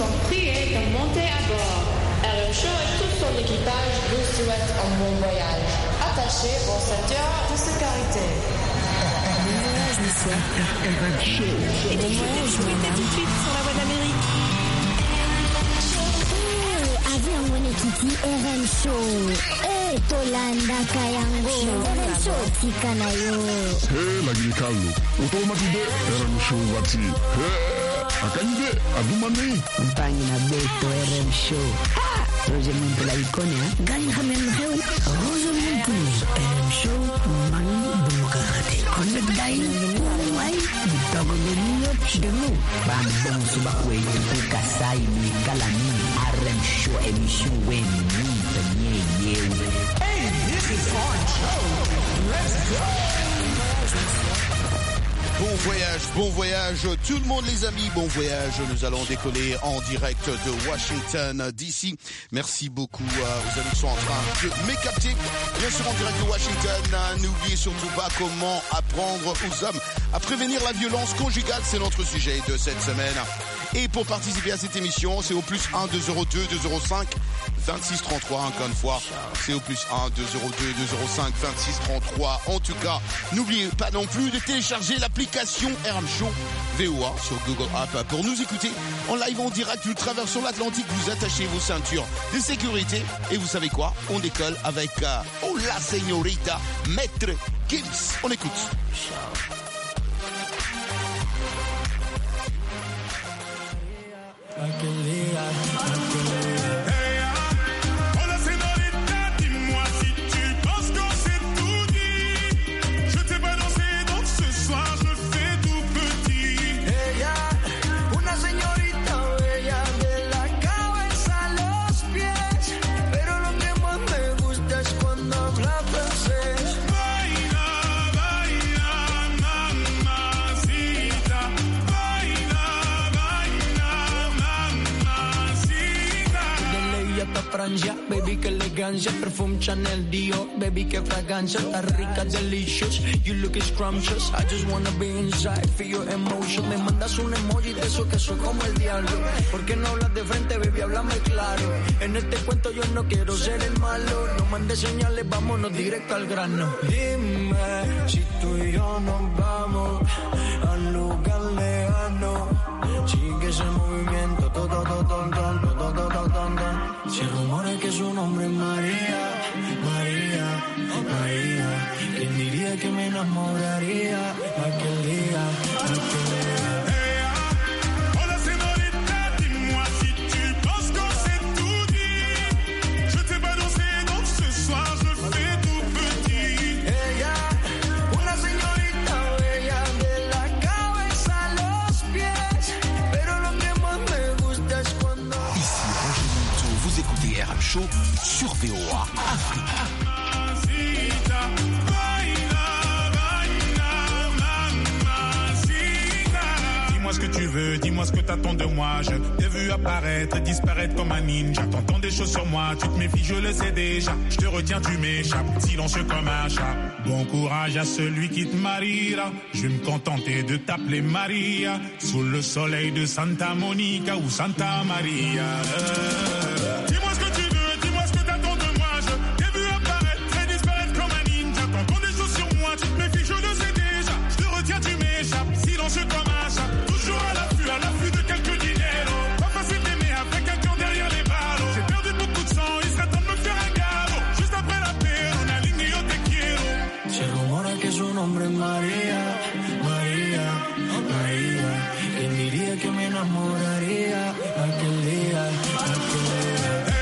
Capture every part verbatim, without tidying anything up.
sont priés de monter à bord. R M Show et tout son équipage vous souhaitent un bon voyage. Attachez vos ceintures de sécurité. Bon voyage, le soir, R M Show. Et bon voyage, madame. Tout de suite sur la voie d'Amérique. Avion mwenyekiti R M Show. Eh, Tolanda Kayango. R M Show tika na yo. Hey, lakini Carlo. Utomatude R M Show wati. Hey, akanyide adumani. Mpangi na beto R M Show. Ha! Roger Muntu la ikone ha. Gani hamen heu. Roger Muntu. R M Show mani bumukarate. Connect dai. Wai. Dogo menino chidemu. Bambon subakwe ukasai ni kalani. R M Show emission when you penye yewe. Hey, this is our show. Let's go. Bon voyage, bon voyage, tout le monde les amis, bon voyage. Nous allons décoller en direct de Washington D C. Merci beaucoup euh, aux amis qui sont en train de m'écapter. Bien sûr en direct de Washington, euh, n'oubliez surtout pas comment apprendre aux hommes à prévenir la violence conjugale. C'est notre sujet de cette semaine. Et pour participer à cette émission, c'est au plus un deux zéro deux deux zéro cinq vingt-six trente-trois, encore une fois, c'est au plus un deux zéro deux deux zéro cinq vingt-six trente-trois. En tout cas, n'oubliez pas non plus de télécharger l'application R M Show V O A sur Google App pour nous écouter en live en direct. Nous traversons l'Atlantique, vous attachez vos ceintures de sécurité et vous savez quoi, on décolle avec euh, oh la señorita Maître Gims. On écoute. Aquel día, aquel día. Francia, baby, qué elegancia, perfume Chanel, Dior, baby, qué fragancia, está rica, delicious, you look scrumptious, I just wanna be inside, feel your emotion, me mandas un emoji de eso que soy como el diablo, ¿por qué no hablas de frente, baby, háblame claro, en este cuento yo no quiero ser el malo, no mandes señales, vámonos directo al grano, dime, si tú y yo nos vamos al lugar lejano, sigue ese movimiento, todo, todo, todo, todo, todo, todo, todo, todo. Se rumora que su nombre es María, María, María. ¿Quién diría que me enamoraría aquel día, aquel día? Show sur V O A Afrique. Dis-moi ce que tu veux, dis-moi ce que t'attends de moi. Je t'ai vu apparaître et disparaître comme un ninja. T'entends des choses sur moi, tu te méfies, je le sais déjà. Je te retiens, tu m'échappes, silencieux comme un chat. Bon courage à celui qui te mariera. Je vais me contenter de t'appeler Maria. Sous le soleil de Santa Monica ou Santa Maria. Euh... Dis-moi ce que tu veux, dis-moi ce que t'attends de moi. Je t'ai vu apparaître et disparaître comme un ninja. T'entends des choses sur moi, tu te méfies, je le sais déjà. Je te retiens, tu m'échappes, silencieux comme un chat. Toujours à l'affût, à l'affût de quelques dinero. Pas facile d'aimer avec un cœur derrière les ballots. J'ai perdu beaucoup de sang, il serait temps de me faire un galop. Juste après la paix, on a ligne yo te quiero. Se rumora que su nombre es María, María, María. ¿Quién diría que me enamoraría aquel día, aquel día?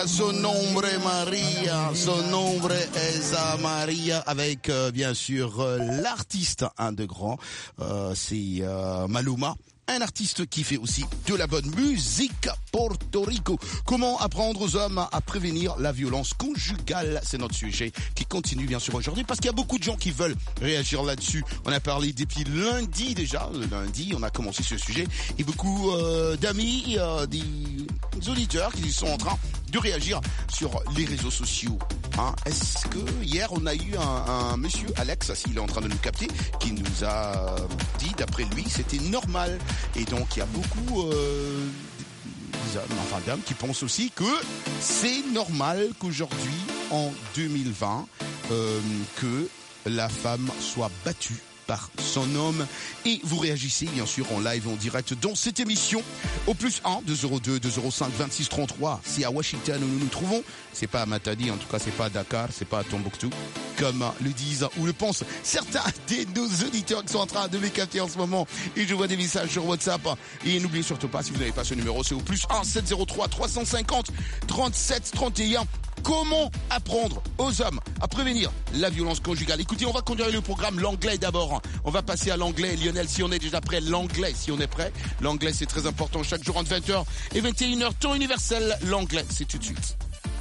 Maria, son nombre est Maria, son nombre est a Maria, avec euh, bien sûr euh, l'artiste, un de grands, euh, c'est euh, Maluma. Un artiste qui fait aussi de la bonne musique, Porto Rico. Comment apprendre aux hommes à prévenir la violence conjugale? C'est notre sujet qui continue bien sûr aujourd'hui parce qu'il y a beaucoup de gens qui veulent réagir là-dessus. On a parlé depuis lundi déjà, le lundi on a commencé ce sujet et beaucoup euh, d'amis, euh, des auditeurs qui sont en train de réagir sur les réseaux sociaux. Hein, est-ce que hier on a eu un, un monsieur Alex, s'il est en train de nous capter, qui nous a dit d'après lui c'était normal. Et donc il y a beaucoup euh, d'hommes, enfin d'hommes qui pensent aussi que c'est normal qu'aujourd'hui en deux mille vingt euh, que la femme soit battue par son homme. Et vous réagissez bien sûr en live, en direct dans cette émission au plus un, deux zéro deux, deux zéro cinq, vingt-six trente-trois. C'est à Washington où nous nous trouvons. C'est pas à Matadi, en tout cas c'est pas à Dakar, c'est pas à Tombouctou, comme le disent ou le pensent certains de nos auditeurs qui sont en train de me capter en ce moment. Et je vois des messages sur WhatsApp. Et n'oubliez surtout pas, si vous n'avez pas ce numéro, c'est au plus un, sept zéro trois, trois cent cinquante, trente-sept trente et un. Comment apprendre aux hommes à prévenir la violence conjugale? Écoutez, on va conduire le programme, l'anglais d'abord. On va passer à l'anglais. Lionel, si on est déjà prêt, l'anglais, si on est prêt. L'anglais, c'est très important chaque jour entre vingt heures et vingt et une heures, temps universel. L'anglais, c'est tout de suite.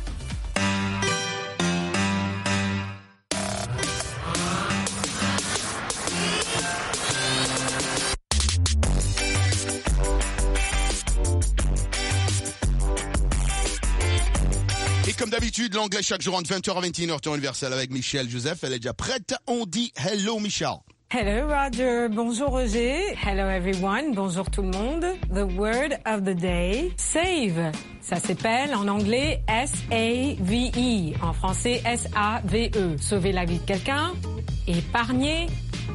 Comme d'habitude, l'anglais chaque jour entre vingt heures à vingt et une heures, temps universel avec Michel Joseph. Elle est déjà prête. On dit hello, Michel. Hello, Roger. Bonjour, Roger. Hello, everyone. Bonjour, tout le monde. The word of the day, save. Ça s'appelle en anglais S A V E. En français, S A V E. Sauver la vie de quelqu'un, épargner,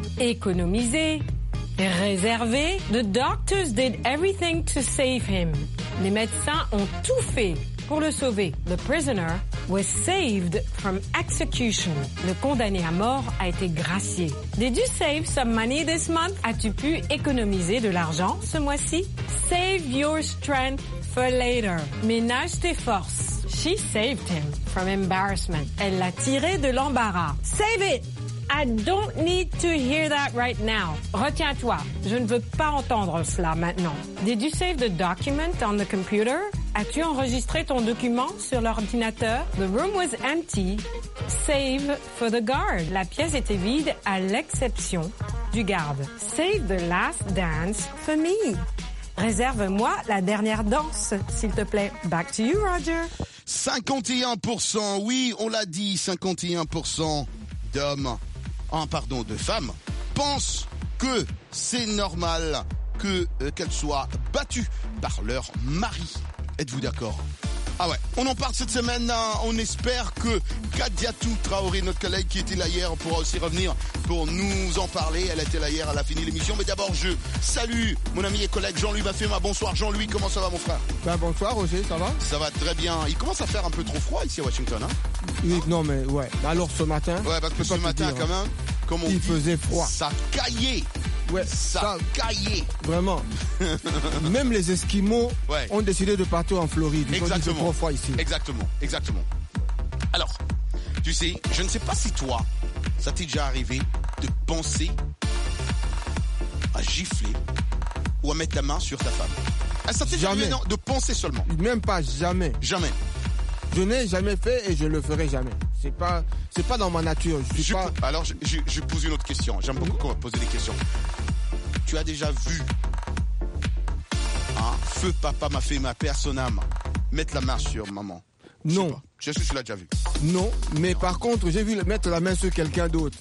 économiser, réserver. The doctors did everything to save him. Les médecins ont tout fait pour le sauver. The prisoner was saved from execution. Le condamné à mort a été gracié. Did you save some money this month? As-tu pu économiser de l'argent ce mois-ci? Save your strength for later. Ménage tes forces. She saved him from embarrassment. Elle l'a tiré de l'embarras. Save it! I don't need to hear that right now. Retiens-toi, je ne veux pas entendre cela maintenant. Did you save the document on the computer? As-tu enregistré ton document sur l'ordinateur? The room was empty, save for the guard. La pièce était vide à l'exception du garde. Save the last dance for me. Réserve-moi la dernière danse, s'il te plaît. Back to you, Roger. cinquante et un pour cent, oui, on l'a dit, cinquante et un pour cent d'hommes, ah, pardon, de femmes, pensent que c'est normal que euh, qu'elles soient battues par leur mari. Êtes-vous d'accord? Ah ouais, on en parle cette semaine, hein. On espère que Kadiatou Traoré, notre collègue qui était là hier, pourra aussi revenir pour nous en parler. Elle était là hier, elle a fini l'émission. Mais d'abord, je salue mon ami et collègue Jean-Louis Bafema. Bonsoir Jean-Louis, comment ça va mon frère? Ben, bonsoir Roger, ça va? Ça va très bien. Il commence à faire un peu trop froid ici à Washington, hein? Oui, hein? Non mais ouais, alors ce matin... Ouais, parce que ce matin dire, quand même, comme on il dit, faisait froid. Ça caillait. Ouais, ça, ça caillait. Vraiment. Même les Esquimaux ouais. ont décidé de partir en Floride. Ils exactement. ont dit c'est trop froid ici. Exactement, exactement. Alors, tu sais, je ne sais pas si toi, ça t'est déjà arrivé de penser à gifler ou à mettre la main sur ta femme. Ah, ça t'est déjà arrivé non, de penser seulement? Même pas, jamais. Jamais. Je n'ai jamais fait et je le ferai jamais. C'est pas, c'est pas dans ma nature. Je suis je, pas... Alors, je, je, je pose une autre question. J'aime beaucoup qu'on va poser des questions. Tu as déjà vu hein, feu papa m'a fait ma père son âme mettre la main sur maman? Non. Je sais que tu l'as déjà vu. Non, mais non. Par contre, j'ai vu mettre la main sur quelqu'un d'autre.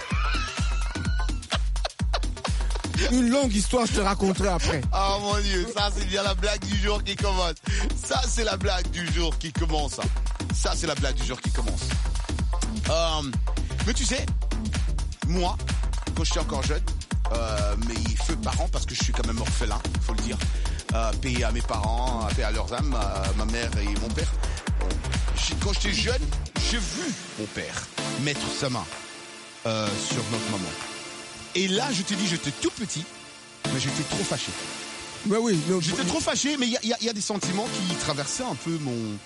Une longue histoire, je te raconterai après. Oh mon Dieu, ça c'est bien la blague du jour qui commence. Ça c'est la blague du jour qui commence. Ça c'est la blague du jour qui commence. Euh, mais tu sais, moi, quand j'étais encore jeune, euh, mes feux parents, parce que je suis quand même orphelin, faut le dire, euh, payer à mes parents, payer à leurs âmes, à ma mère et mon père. Quand j'étais jeune, j'ai vu mon père mettre sa main euh, sur notre maman. Et là, je te dis, j'étais tout petit, mais j'étais trop fâché. Ouais, oui. Donc, j'étais trop fâché, mais il y, y, y a des sentiments qui traversaient un peu mon,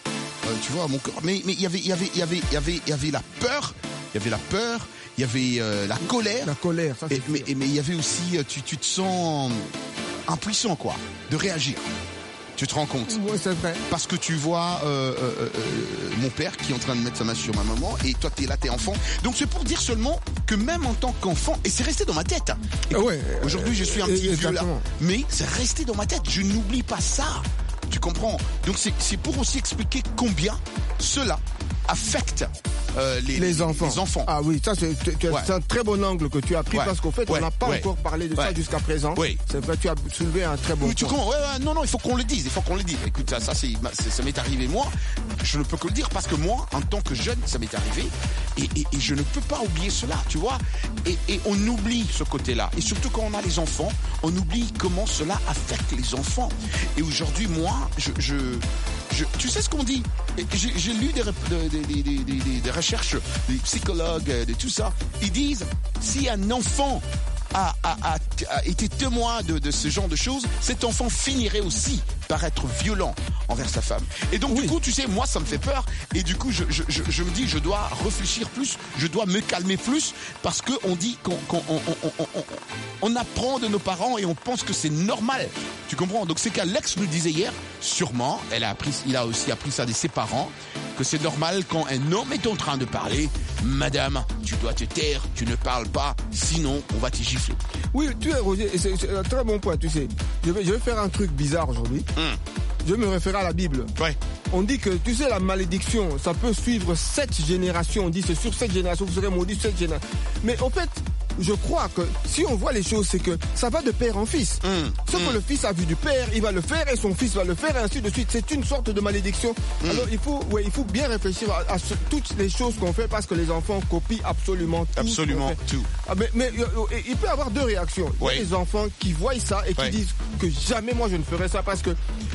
euh, tu vois, mon corps. Mais mais il y avait il y avait il y avait il y avait il y avait la peur, il y avait la peur, il y avait euh, la colère. La colère, ça c'est et, mais, et, mais il y avait aussi, tu tu te sens impuissant quoi, de réagir. Tu te rends compte? Oui, c'est vrai. Parce que tu vois euh, euh, euh, mon père qui est en train de mettre sa main sur ma maman et toi t'es là, t'es enfant. Donc c'est pour dire seulement que même en tant qu'enfant, et c'est resté dans ma tête. Ah ouais, aujourd'hui je suis un petit vieux là, exactement. mais c'est resté dans ma tête. Je n'oublie pas ça. Tu comprends? Donc c'est c'est pour aussi expliquer combien cela affecte euh, les, les, enfants. les enfants. Ah oui, ça c'est, tu, tu, ouais. c'est un très bon angle que tu as pris, ouais. parce qu'au fait ouais. on n'a pas ouais. encore parlé de ouais. ça jusqu'à présent. Oui. C'est vrai, tu as soulevé un très bon oui, tu point. comprends? Ouais, ouais, non, non, il faut qu'on le dise, il faut qu'on le dise. Écoute, ça, ça, c'est, c'est, ça m'est arrivé moi. Je ne peux que le dire parce que moi, en tant que jeune, ça m'est arrivé et, et, et je ne peux pas oublier cela, tu vois. Et, et on oublie ce côté-là. Et surtout quand on a les enfants, on oublie comment cela affecte les enfants. Et aujourd'hui, moi, je, je, je tu sais ce qu'on dit? J'ai, j'ai lu des, des, des, des, des, des recherches, des psychologues, de tout ça. Ils disent si un enfant A, a, a, a été témoin de, de ce genre de choses, cet enfant finirait aussi par être violent envers sa femme. Et donc oui. du coup, tu sais, moi ça me fait peur. Et du coup, je, je, je, je me dis, je dois réfléchir plus, je dois me calmer plus, parce que on dit qu'on, qu'on on, on, on, on, on apprend de nos parents et on pense que c'est normal. Tu comprends? Donc c'est qu'Alex nous disait hier, sûrement, elle a appris, il a aussi appris ça de ses parents, que c'est normal quand un homme est en train de parler, madame, tu dois te taire, tu ne parles pas, sinon on va te gifler. Oui, tu es Roger, et c'est, c'est un très bon point, tu sais. Je vais, je vais faire un truc bizarre aujourd'hui. Mm. Je vais me référer à la Bible. Ouais. On dit que, tu sais, la malédiction, ça peut suivre sept générations. On dit c'est sur sept générations, vous serez maudits sept générations. Mais en fait, je crois que si on voit les choses, c'est que ça va de père en fils. Mmh, Ce mmh. que le fils a vu du père, il va le faire et son fils va le faire et ainsi de suite. C'est une sorte de malédiction. Mmh. Alors il faut, ouais, il faut bien réfléchir à, à ce, toutes les choses qu'on fait parce que les enfants copient absolument tout. Absolument tout. Ah, mais, mais il peut y avoir deux réactions. Ouais. Il y a des enfants qui voient ça et qui ouais. disent que jamais moi je ne ferai ça parce que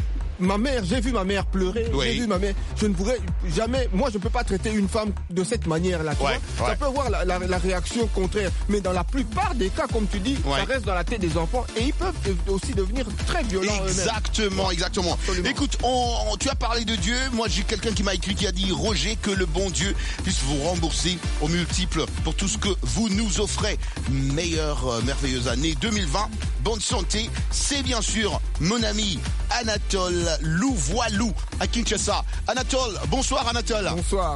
ma mère, j'ai vu ma mère pleurer, oui. j'ai vu ma mère, je ne pourrais jamais, moi je ne peux pas traiter une femme de cette manière-là, tu ouais, vois. Ouais. Ça peut avoir la, la, la réaction contraire, mais dans la plupart des cas, comme tu dis, ouais. ça reste dans la tête des enfants et ils peuvent aussi devenir très violents Exactement, eux-mêmes. exactement. Absolument. Écoute, on, on, tu as parlé de Dieu, moi j'ai quelqu'un qui m'a écrit qui a dit, Roger, que le bon Dieu puisse vous rembourser au multiple pour tout ce que vous nous offrez. Meilleure, euh, merveilleuse année deux mille vingt, bonne santé, c'est bien sûr mon ami Anatole Louvoilou à Kinshasa. Anatole, bonsoir Anatole. Bonsoir.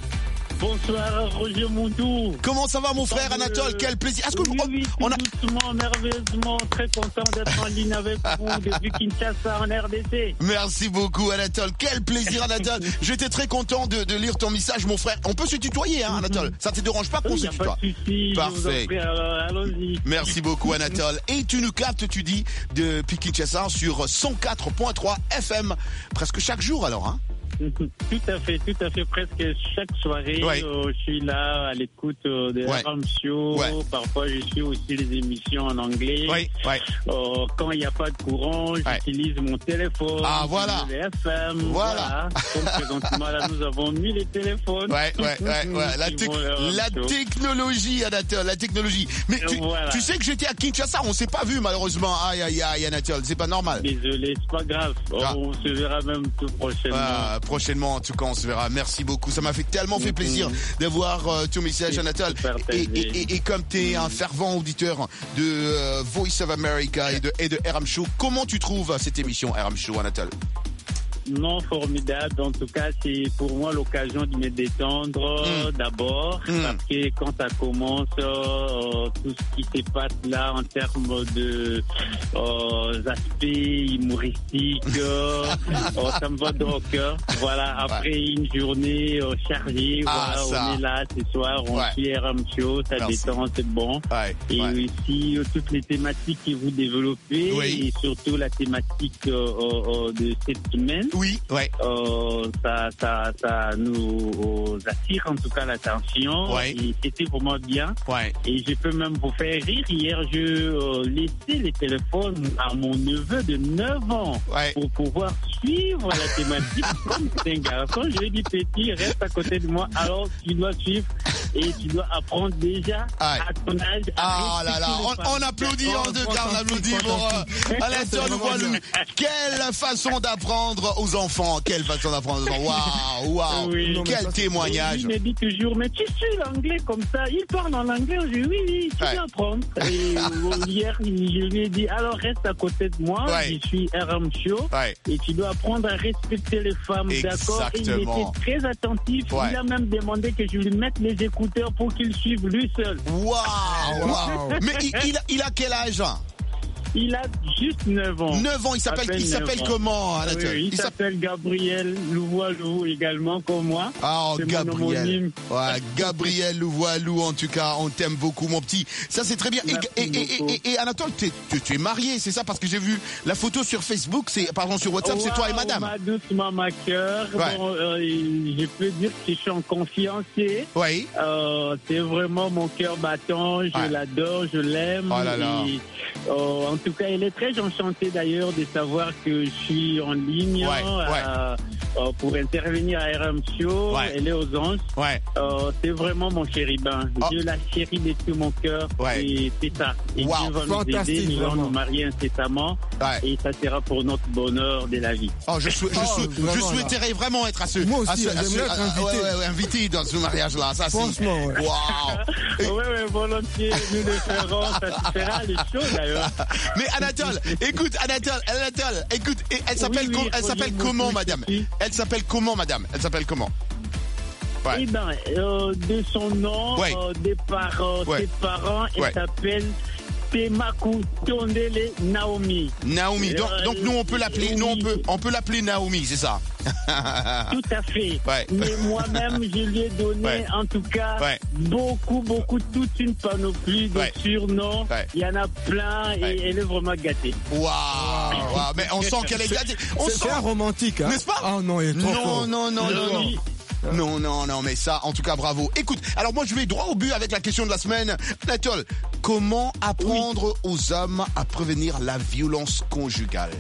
Bonsoir Roger Moudou. Comment ça va mon frère Anatole? Quel plaisir. Est-ce que oui, oui, on, on a doucement, merveilleusement, très content d'être en ligne avec vous depuis Kinshasa en R D C. Merci beaucoup Anatole. Quel plaisir Anatole. J'étais très content de, de lire ton message mon frère. On peut se tutoyer hein Anatole. Ça te dérange pas qu'on oui, se tutoie? Pas de souci, parfait. Prie, alors, allons-y. Merci beaucoup Anatole. Et tu nous captes, tu dis, depuis Kinshasa sur cent quatre point trois F M presque chaque jour alors hein? Tout à fait, tout à fait, presque chaque soirée, ouais. euh, je suis là à l'écoute euh, des ouais. Ram Show. Ouais. Parfois, je suis aussi les émissions en anglais. Ouais. Ouais. Euh, quand il n'y a pas de courant, ouais. j'utilise mon téléphone. Ah voilà. Les F M. Voilà. voilà. Donc présentement là, nous avons mis les téléphones. Ouais, ouais, ouais, ouais. La, te- la technologie, Anatole, la technologie. Mais tu, voilà. tu sais que j'étais à Kinshasa, on s'est pas vu malheureusement. Aïe, aïe, aïe, Anatole, c'est pas normal. Désolé, c'est pas grave. Ah. On se verra même tout prochainement. Ah. Prochainement, en tout cas, on se verra. Merci beaucoup. Ça m'a fait tellement fait plaisir mmh. d'avoir euh, ton message, Anatole. Et, et, et, et comme tu es un fervent auditeur de euh, Voice of America et de, et de R M Show, comment tu trouves cette émission R M Show, Anatole? Non, formidable. En tout cas, c'est pour moi l'occasion de me détendre mmh. d'abord, mmh. parce que quand ça commence, euh, tout ce qui se passe là en termes de euh, aspects humoristiques, euh, euh, ça me va dans le cœur. Voilà, après ouais. une journée euh, chargée, ah, voilà, on est là ce soir, on ouais. fait R M Show, ça Merci. détend, c'est bon. Ouais. Et ouais. aussi euh, toutes les thématiques que vous développez, oui. et surtout la thématique euh, euh, de cette semaine. Oui, ouais. Euh, ça, ça, ça nous euh, attire en tout cas l'attention. Ouais. Et c'était pour moi bien. Ouais. Et je peux même vous faire rire. Hier, je euh, laissais les téléphones à mon neveu de neuf ans ouais. pour pouvoir suivre la thématique. Comme c'est un garçon, je lui ai dit, petit, reste à côté de moi. Alors, tu dois suivre et tu dois apprendre déjà Aïe. à ton âge. Ah là là, on, on applaudit en deux cas, on applaudit pour euh, Anatole Louvoilou. Quelle façon d'apprendre aux enfants, quelle façon d'apprendre aux enfants. Waouh, waouh, Oui. quel témoignage. Il me dit toujours, mais tu suis l'anglais comme ça. Il parle en anglais. Je dis, oui, oui, tu Ouais. peux apprendre. Et euh, hier, je lui ai dit, alors reste à côté de moi. Ouais. Je suis R M Show. Ouais. Et tu dois apprendre à respecter les femmes, d'accord? Et il Exactement. était très attentif. Ouais. Il a même demandé que je lui mette les écouteurs pour qu'il suive lui seul. Waouh, waouh. Mais il, il, a, il a quel âge? Il a juste neuf ans. neuf ans, il s'appelle, À peine il s'appelle neuf ans. comment, Oui, Anatole? oui, il s'appelle Gabriel Louvoilou également, comme moi. Ah, oh, C'est mon Gabriel. homonyme. Ouais, Gabriel Louvoilou, en tout cas, on t'aime beaucoup, mon petit. Ça, c'est très bien. Et, Merci et, et, beaucoup. et, et Anatole, t'es- tu, tu es marié, c'est ça? Parce que j'ai vu la photo sur Facebook, c'est, pardon, sur WhatsApp, c'est toi et Waouh, madame. Ma douce maman cœur. Ouais. Bon, euh, je peux dire que je suis en confiance. Oui. Euh, c'est vraiment mon cœur battant. Je Ouais. l'adore, je l'aime. Oh là là. Et, euh, en tout cas, elle est très enchantée d'ailleurs de savoir que je suis en ligne Ouais, ouais. euh, euh, pour intervenir à R M Show. Ouais. Elle est aux anges. Ouais. Euh, c'est vraiment mon chérubin. Oh. Je la chéris de tout mon cœur. Ouais. Et c'est ça. Et Wow. Dieu va nous Fantastique, aider. Nous allons vraiment. nous marier incessamment. Ouais. Et ça sera pour notre bonheur de la vie. Oh, je, sou- je, Oh, sou- je vraiment, souhaiterais vraiment être à ce, Moi aussi, à ce, à ce- j'aimerais être à- invité. ouais, ouais, ouais, invité dans ce mariage-là. Ça, c'est, Franchement, ouais. waouh. Oui, oui, volontiers, nous le ferons, ça se fera les choses d'ailleurs. Mais Anatole, écoute, Anatole, Anatole, écoute, et elle s'appelle, Oui, com- oui, elle s'appelle bonjour, comment, beaucoup, madame? merci. Elle s'appelle comment, madame? Elle s'appelle comment? Ouais. Eh ben, euh, de son nom, Ouais. euh, des parents, Ouais. ses parents, elle Ouais. s'appelle Temaku Tondele Naomi. Naomi. Donc, Euh, donc nous on peut l'appeler, nous on oui. peut, on peut l'appeler Naomi, c'est ça? Tout à fait. Ouais. Mais moi-même, je lui ai donné, Ouais. en tout cas, Ouais. beaucoup, beaucoup, toute une panoplie de Ouais. surnoms. Ouais. Il y en a plein et Ouais. elle est vraiment gâtée. Waouh, waouh, mais on sent qu'elle est gâtée. On C'est sent. c'est un romantique, hein. N'est-ce pas? Ah non, il est trop Non, fort. non, non, non, non. Non, non, non, mais ça, en tout cas, bravo. Écoute, alors moi, je vais droit au but avec la question de la semaine. Anatole, comment apprendre aux hommes à prévenir la violence conjugale?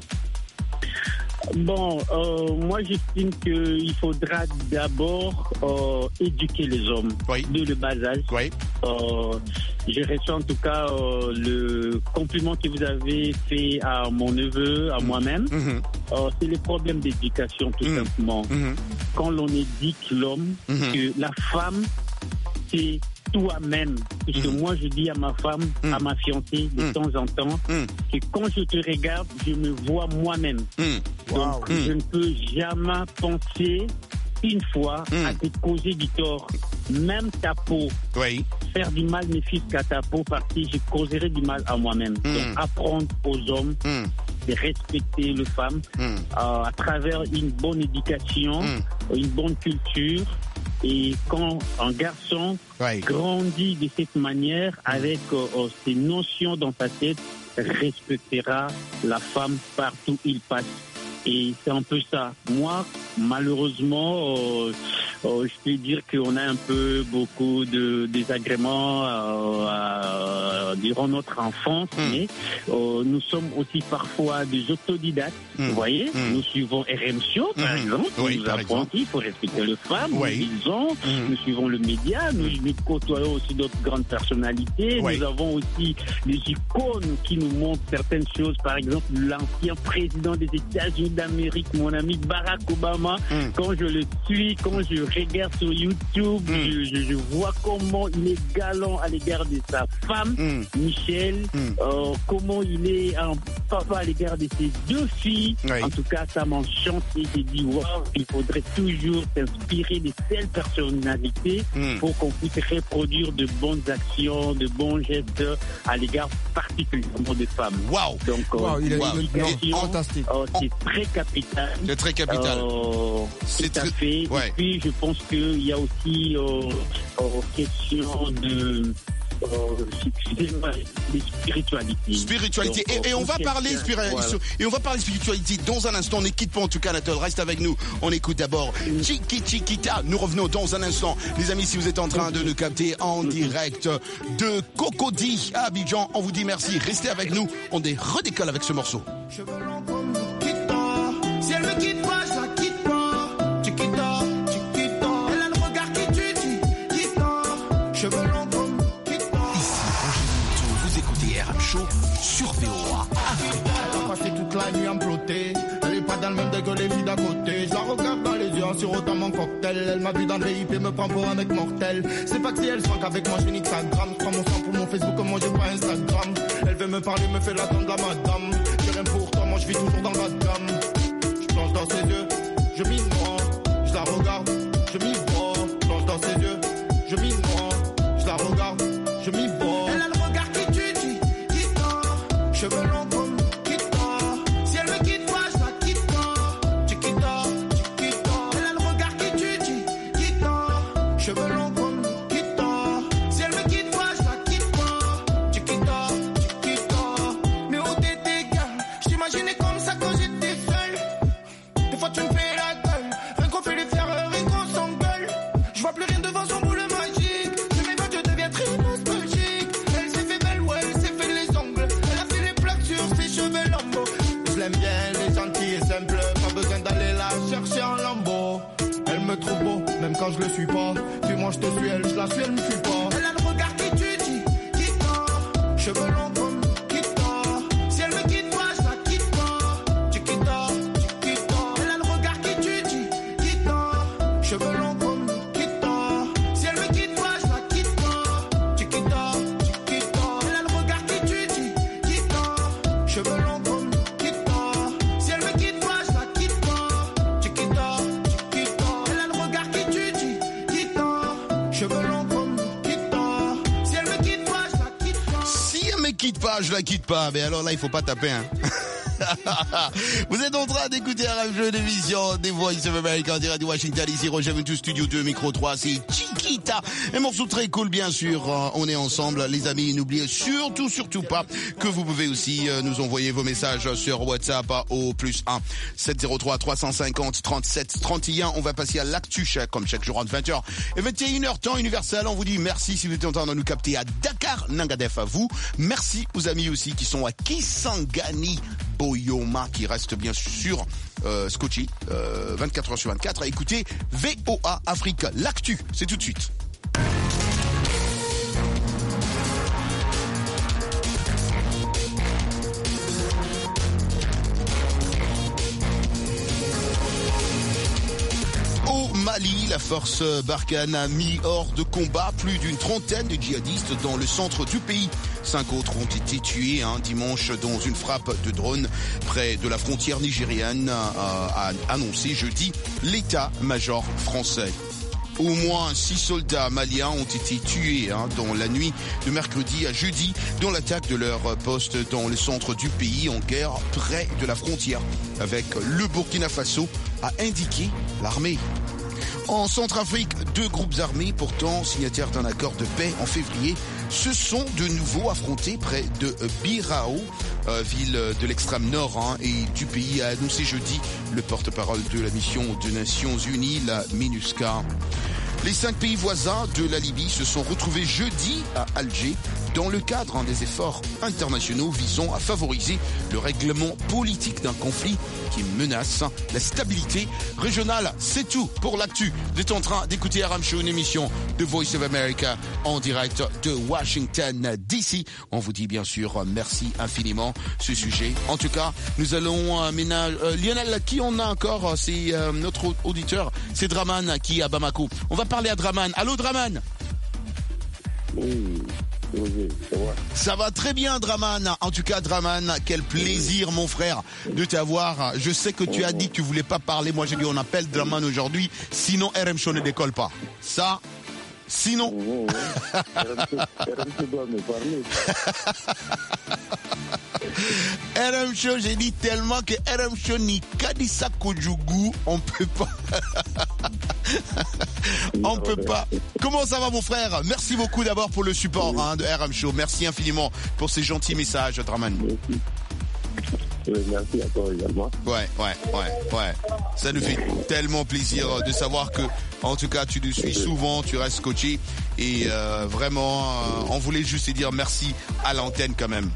Bon, euh, moi j'estime qu'il faudra d'abord euh, éduquer les hommes Oui. de le bas âge. Oui. Euh, je reçois en tout cas euh, le compliment que vous avez fait à mon neveu, à moi-même. Mhm. Euh, c'est le problème d'éducation tout Mhm. simplement. Mhm. Quand l'on éduque l'homme, Mhm. que la femme, c'est toi-même. Puisque Mhm. moi je dis à ma femme, Mhm. à ma fiancée de Mhm. temps en temps, Mhm. que quand je te regarde, je me vois moi-même. Mhm. Donc, Wow. je ne peux jamais penser une fois Mm. à te causer du tort. Même ta peau, Oui. faire du mal ne fût qu'à ta peau parce que je causerai du mal à moi-même. Mm. Donc, apprendre aux hommes Mhm. de respecter les femmes Mhm. euh, à travers une bonne éducation, Mm. une bonne culture. Et quand un garçon Oui. grandit de cette manière, avec euh, euh, ces notions dans sa tête, respectera la femme partout où il passe. Et c'est un peu ça. Moi, malheureusement, euh, euh, je peux dire qu'on a un peu beaucoup de désagréments euh, euh, durant notre enfance, Mm. mais euh, nous sommes aussi parfois des autodidactes. Mm. Vous voyez, Mm. nous suivons R M Show, par Mm. exemple, Oui, nous par apprend exemple. qu'il faut respecter les femmes, Oui. nous disons, Mm. nous suivons le média, nous, nous côtoyons aussi d'autres grandes personnalités, Oui. nous avons aussi des icônes qui nous montrent certaines choses, par exemple l'ancien président des États-Unis d'Amérique, mon ami Barack Obama, Mm. quand je le suis, quand je regarde sur YouTube, Mm. je, je- je vois comment il est galant à l'égard de sa femme, Mm. Michel, Mm. euh, comment il est un papa à l'égard de ses deux filles. Oui. En tout cas, ça m'enchante et j'ai dit, wow, il faudrait toujours s'inspirer de telles personnalités Mm. pour qu'on puisse reproduire de bonnes actions, de bons gestes à l'égard particulièrement des femmes. Waouh. Donc, euh, Wow, il est Wow. l'éducation, fantastique. euh, c'est très capital. C'est très capital. Euh, C'est tout à très- fait. ouais. Et puis, je pense qu'il y a aussi euh, euh, question de, euh, excusez-moi, de spiritualité. Spiritualité. Donc, Et, et on va quelqu'un- parler spiri- voilà. et on va parler spiritualité dans un instant. On ne quitte pas en tout cas, Anatole. Reste avec nous. On écoute d'abord Chiki Chiquita. Nous revenons dans un instant. Les amis, si vous êtes en train de nous capter en direct de Cocody à Abidjan, on vous dit merci. Restez avec nous. On dé- redécolle avec ce morceau. Cheveux longs comme Nikita. Si elle me quitte pas, je la quitte pas. Chiquita, Chiquita. Elle a le regard qui tue, Chiquita. Show sur V O A Afrique. Elle a passé toute la nuit emplotée. Elle est pas dans le même degré que les filles d'à côté. Je la regarde dans les yeux en sirotant mon cocktail. Elle m'a vu dans le V I P, me prend pour un mec mortel. C'est pas que si elle sent qu'avec moi je finis que ça gramme. Je prends mon sang pour mon Facebook, comme moi j'ai pas Instagram. Elle veut me parler, me fait l'attendre la madame. J'ai rien pour toi, moi je vis toujours dans le bas de gamme. Je plonge dans ses yeux, je m'y noie. Je la regarde, je m'y vois. Je plonge dans ses yeux, je m'y noie. Je la regarde, je m'y vois. Elle a le regard qui tue, qui, qui tord. Cheveux longs comme Kita. Si elle me quitte pas, je la quitte pas. Chiquita, Chiquita. Elle a le regard qui tue, qui, qui tord. Cheveux longs comme Kita. Si elle me quitte pas, je la quitte pas. Chiquita, Chiquita. Mais où t'étais, gars? Je t'imaginais comme ça quand j'étais seul. Des fois tu me fais la gueule. Rien qu'on fait les fiers, rien qu'on s'engueule. Je vois plus rien devant son boule magique. Je mes je deviens très nostalgique. Elle s'est fait belle, ouais, elle s'est fait les ongles. Elle a fait les plaques sur ses cheveux lambeaux. Je l'aime bien, elle est gentille et simple. Pas besoin d'aller la chercher en lambeau. Elle me trouve beau, même quand je le suis pas. Puis moi je te suis, elle, je la suis, elle me fuit pas. Elle a le regard qui tue, qui, qui tord. Cheveux longs comme Kita. Si elle me quitte pas, je la quitte pas. Chiquita, Chiquita. Elle a le regard qui tue, qui, qui tord. Cheveux longs comme Kita. Si elle me quitte pas, je la quitte pas. Chiquita, Chiquita. Elle a le regard qui tue, qui, qui tord. Cheveux longs comme Kita. Si elle me quitte pas, je la quitte pas. Chiquita, Chiquita. Elle a le regard qui tue, qui, qui tord. Cheveux longs comme Kita. Si elle me quitte pas, je la quitte pas. Si elle me quitte pas, je la quitte pas. Mais alors là, il faut pas taper, hein. Vous êtes en train d'écouter un jeu d'émission des Voice of America en direct de Washington ici, Roger Ventus, Studio deux, Micro trois, c'est Chiquita. Un morceau très cool, bien sûr. On est ensemble, les amis. N'oubliez surtout, surtout pas que vous pouvez aussi nous envoyer vos messages sur WhatsApp au plus un sept zéro trois trois cent cinquante trente-sept trente et un. On va passer à l'actu, comme chaque jour entre vingt heures et vingt et une heures, temps universel. On vous dit merci si vous êtes en train de nous capter à Dakar, Nangadef à vous. Merci aux amis aussi qui sont à Kisangani, Boyoma, qui reste bien sûr euh, scotché euh, vingt-quatre heures sur vingt-quatre à écouter V O A Afrique. L'actu, c'est tout de suite. Au Mali, la force Barkhane a mis hors de combat plus d'une trentaine de djihadistes dans le centre du pays. Cinq autres ont été tués un hein, dimanche dans une frappe de drone près de la frontière nigériane, a annoncé jeudi l'état-major français. Au moins six soldats maliens ont été tués hein, dans la nuit de mercredi à jeudi dans l'attaque de leur poste dans le centre du pays en guerre près de la frontière avec le Burkina Faso, a indiqué l'armée. En Centrafrique, deux groupes armés, pourtant signataires d'un accord de paix en février, se sont de nouveau affrontés près de Birao, euh, ville de l'extrême nord hein, et du pays, a annoncé jeudi le porte-parole de la mission des Nations Unies, la MINUSCA. Les cinq pays voisins de la Libye se sont retrouvés jeudi à Alger dans le cadre hein, des efforts internationaux visant à favoriser le règlement politique d'un conflit qui menace la stabilité régionale. C'est tout pour l'actu. Vous êtes en train d'écouter R M Show, une émission de Voice of America en direct de Washington D C. On vous dit bien sûr merci infiniment ce sujet. En tout cas, nous allons euh, ménage, euh, Lionel, qui on a encore, c'est euh, notre auditeur, c'est Draman qui est à Bamako. On va parler à Draman. Allô Draman? Oui. Oui, ça va. Ça va très bien, Draman. En tout cas, Draman, quel plaisir, mon frère, de t'avoir. Je sais que tu as dit que tu voulais pas parler. Moi, j'ai dit on appelle Draman aujourd'hui, sinon R M Show ne décolle pas. Ça, sinon. Oh, oh, oh. R M Show doit me parler. R M Show, j'ai dit tellement que R M Show ni Kadisa Kojougou, on peut pas. On peut pas. Comment ça va, mon frère? Merci beaucoup d'abord pour le support hein, de R M Show. Merci infiniment pour ces gentils messages, Draman. Merci. Oui, merci à toi également. Ouais, ouais, ouais, ouais. Ça nous fait tellement plaisir de savoir que, en tout cas, tu nous suis souvent, tu restes coaché. Et euh, vraiment, euh, on voulait juste te dire merci à l'antenne quand même.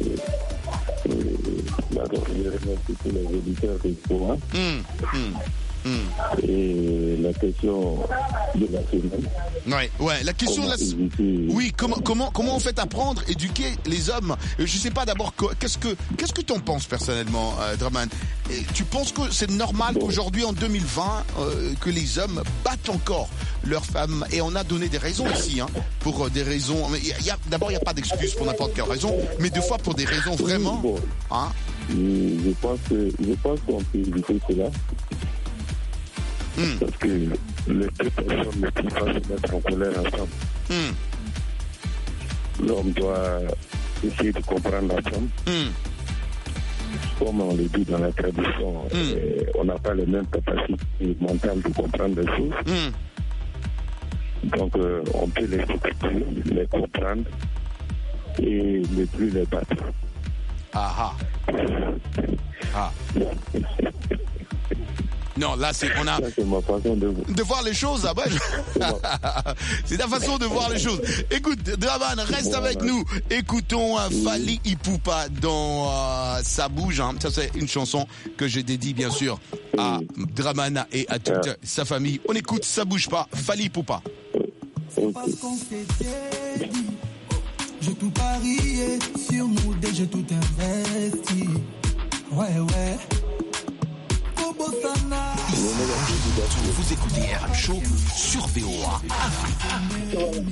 D'accord, je remercie tous les auditeurs de toi. Mmh, mmh. Mmh. Et la question de la semaine. Ouais, ouais, la question comment de la éviter... Oui, comment comment comment on fait apprendre, éduquer les hommes. Je sais pas d'abord qu'est-ce que qu'est-ce que t'en penses personnellement, euh, Draman. Et tu penses que c'est normal bon. qu'aujourd'hui en deux mille vingt euh, que les hommes battent encore leurs femmes, et on a donné des raisons ici, hein, pour euh, des raisons. Il y a, d'abord il y a pas d'excuse pour n'importe quelle raison, mais deux fois pour des raisons vraiment. Bon. Hein? Je pense que je pense qu'on peut éviter cela. Mm. Parce que les deux personnes ne peuvent pas se mettre en colère ensemble. Mm. L'homme doit essayer de comprendre la femme. Mm. Comme on le dit dans la tradition, mm. euh, on n'a pas les mêmes capacités mentales de comprendre les choses. Mm. Donc euh, on peut les écouter, les comprendre et ne plus les battre. Ah ah. Non, là, c'est on a ça, c'est ma façon de... de voir les choses. Ah, bah, je... c'est ta façon de voir les choses. Écoute, Draman, reste voilà. avec nous. Écoutons euh, oui. Fally Ipupa dans euh, Ça bouge. Hein. Ça, c'est une chanson que je dédie, bien sûr, à oui. Draman et à toute ah. sa famille. On écoute Ça bouge pas, Fally Ipupa. C'est parce qu'on s'était dit, j'ai tout parié sur nous, dès j'ai tout investi. Ouais, ouais. Vous écoutez R M Show sur V O A Afrique.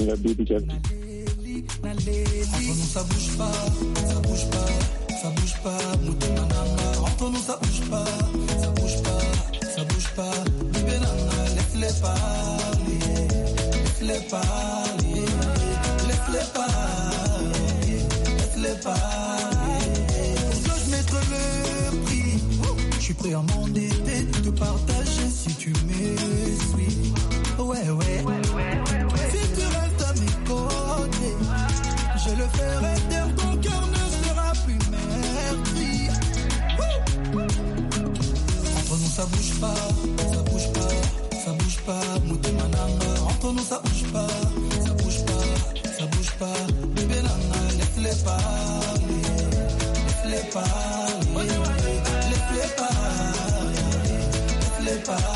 Entre nous ça bouge pas, ça bouge pas, ça bouge pas. Entre nous ça bouge pas, ça bouge pas, ça bouge pas. Bébé nana, laisse-les parler, laisse-les parler, laisse-les parler, laisse-les parler. Pour que je mette le prix, je suis prêt à m'endetter, te partager si tu me suis. Ouais, ouais, ouais, ouais, ouais. Si tu restes à mes côtés, je le ferai taire, ton cœur ne sera plus merci. Entre nous ça bouge pas, ça bouge pas, ça bouge pas. Mouté manana, entre nous ça bouge pas, ça bouge pas, ça bouge pas. Bébé nana, laisse-les parler, laisse-les parler, laisse-les parler, laisse-les parler.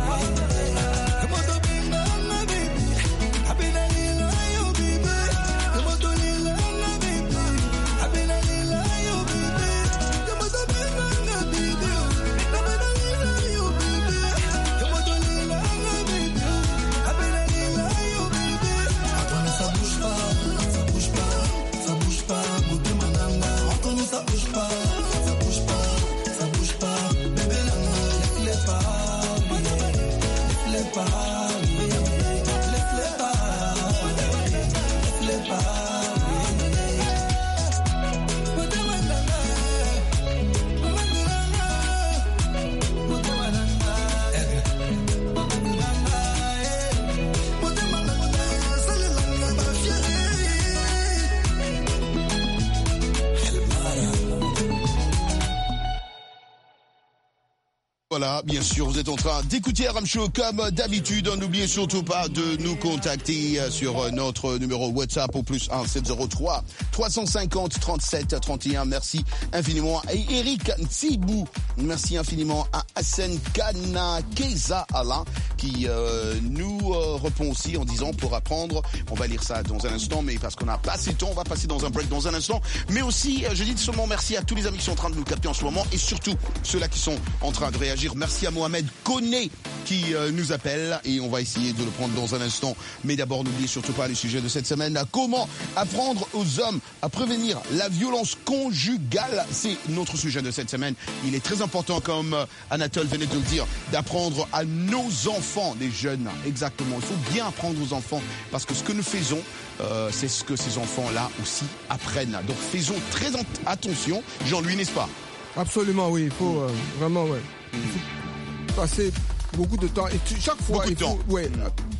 Voilà, bien sûr, vous êtes en train d'écouter R M Show comme d'habitude. N'oubliez surtout pas de nous contacter sur notre numéro WhatsApp au plus un sept zéro trois trois cent cinquante trente-sept trente et un. Merci infiniment à Eric Nsibou. Merci infiniment à Hassan Kana Keza Alain qui euh, nous euh, répond aussi en disant pour apprendre. On va lire ça dans un instant, mais parce qu'on n'a pas assez de temps, on va passer dans un break dans un instant. Mais aussi, je dis seulement merci à tous les amis qui sont en train de nous capter en ce moment et surtout ceux-là qui sont en train de réagir. Merci à Mohamed Koné qui euh, nous appelle et on va essayer de le prendre dans un instant. Mais d'abord, n'oubliez surtout pas le sujet de cette semaine. Comment apprendre aux hommes à prévenir la violence conjugale? C'est notre sujet de cette semaine. Il est très important, comme Anatole venait de le dire, d'apprendre à nos enfants, les jeunes. Exactement. Il faut bien apprendre aux enfants parce que ce que nous faisons, euh, c'est ce que ces enfants-là aussi apprennent. Donc faisons très attention. Jean-Louis, n'est-ce pas? Absolument, oui. Il faut euh, vraiment, ouais. Il faut passer beaucoup de temps et tu, chaque fois, beaucoup il de faut, temps. ouais,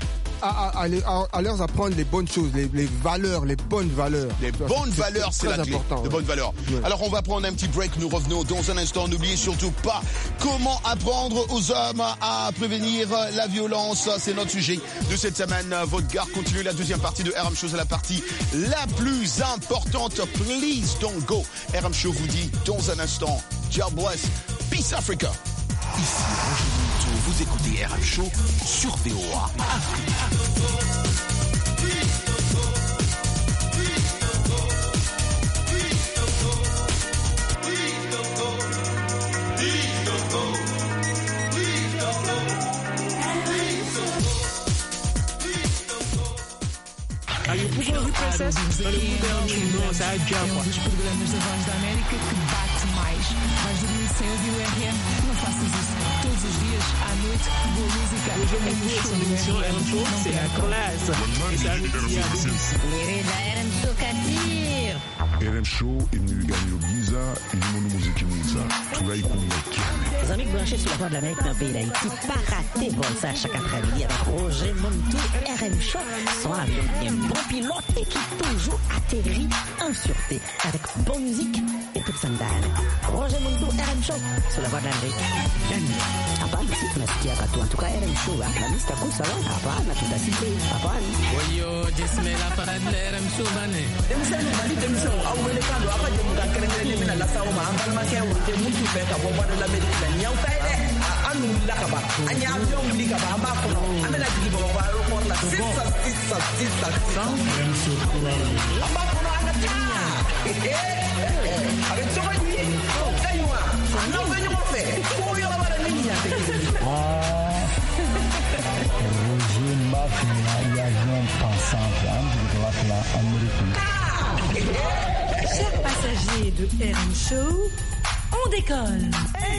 à, à, à, à leur apprendre les bonnes choses, les, les valeurs, les bonnes valeurs. Les bonnes c'est, valeurs, c'est, c'est la clé. Important, les ouais. bonnes valeurs. Ouais. Alors on va prendre un petit break, nous revenons dans un instant. N'oubliez surtout pas comment apprendre aux hommes à prévenir la violence. C'est notre sujet de cette semaine. Votre gare continue la deuxième partie de R M Show, c'est la partie la plus importante. Please don't go. R M Show vous dit dans un instant, God bless, peace Africa. Ici Roger Monteau, vous écoutez R M Show sur V O A Are you pouco ouvir princess? Para o poder não sai de água. Um dos programas da Voz da América que bate mais. Vais dormir sem ouvir o R M? Não faças isso. Todos os dias, à noite, boa música. Hoje é uma émission R M Show, c'est la classe. Et ça nous dit à tous. Querida R M Show Katir. R M Show imnigani Giza ilimono muziki mwiza tunaikunyekea. Les amis branchés sur la Voix de l'Amérique dans le pays d'Haïti, pas rater bon ça chaque après-midi avec Roger Monteau, R M Show, son avion bien bon pilote et qui toujours atterrit en sûreté avec bonne musique et toute sandale. Roger Monteau, R M Show, sur la Voix de l'Amérique. Hapana, si tunasikia katu, en tout cas R M Show, la liste cool ça va, hapana, tutasikia, hapana. Oyo, jisme la parade de R M Show, bane. Demisano, bali demisano, au wele kando, apa jemuka kerengere mina la sawo ma ambal ma kya wute mutu fe ka bo bada la medina nyaw tay de anu la ka ba anya avion li ka ba amba ko amena digi bo ba ro ko la sisa sisa sisa amba ko na ana ta eh avec so ni kaywa no venyo mo fe ko yo la bada ni ya te ah Roger Mafia y avion pensant de la américaine. Chers passagers de R M Show, on décolle.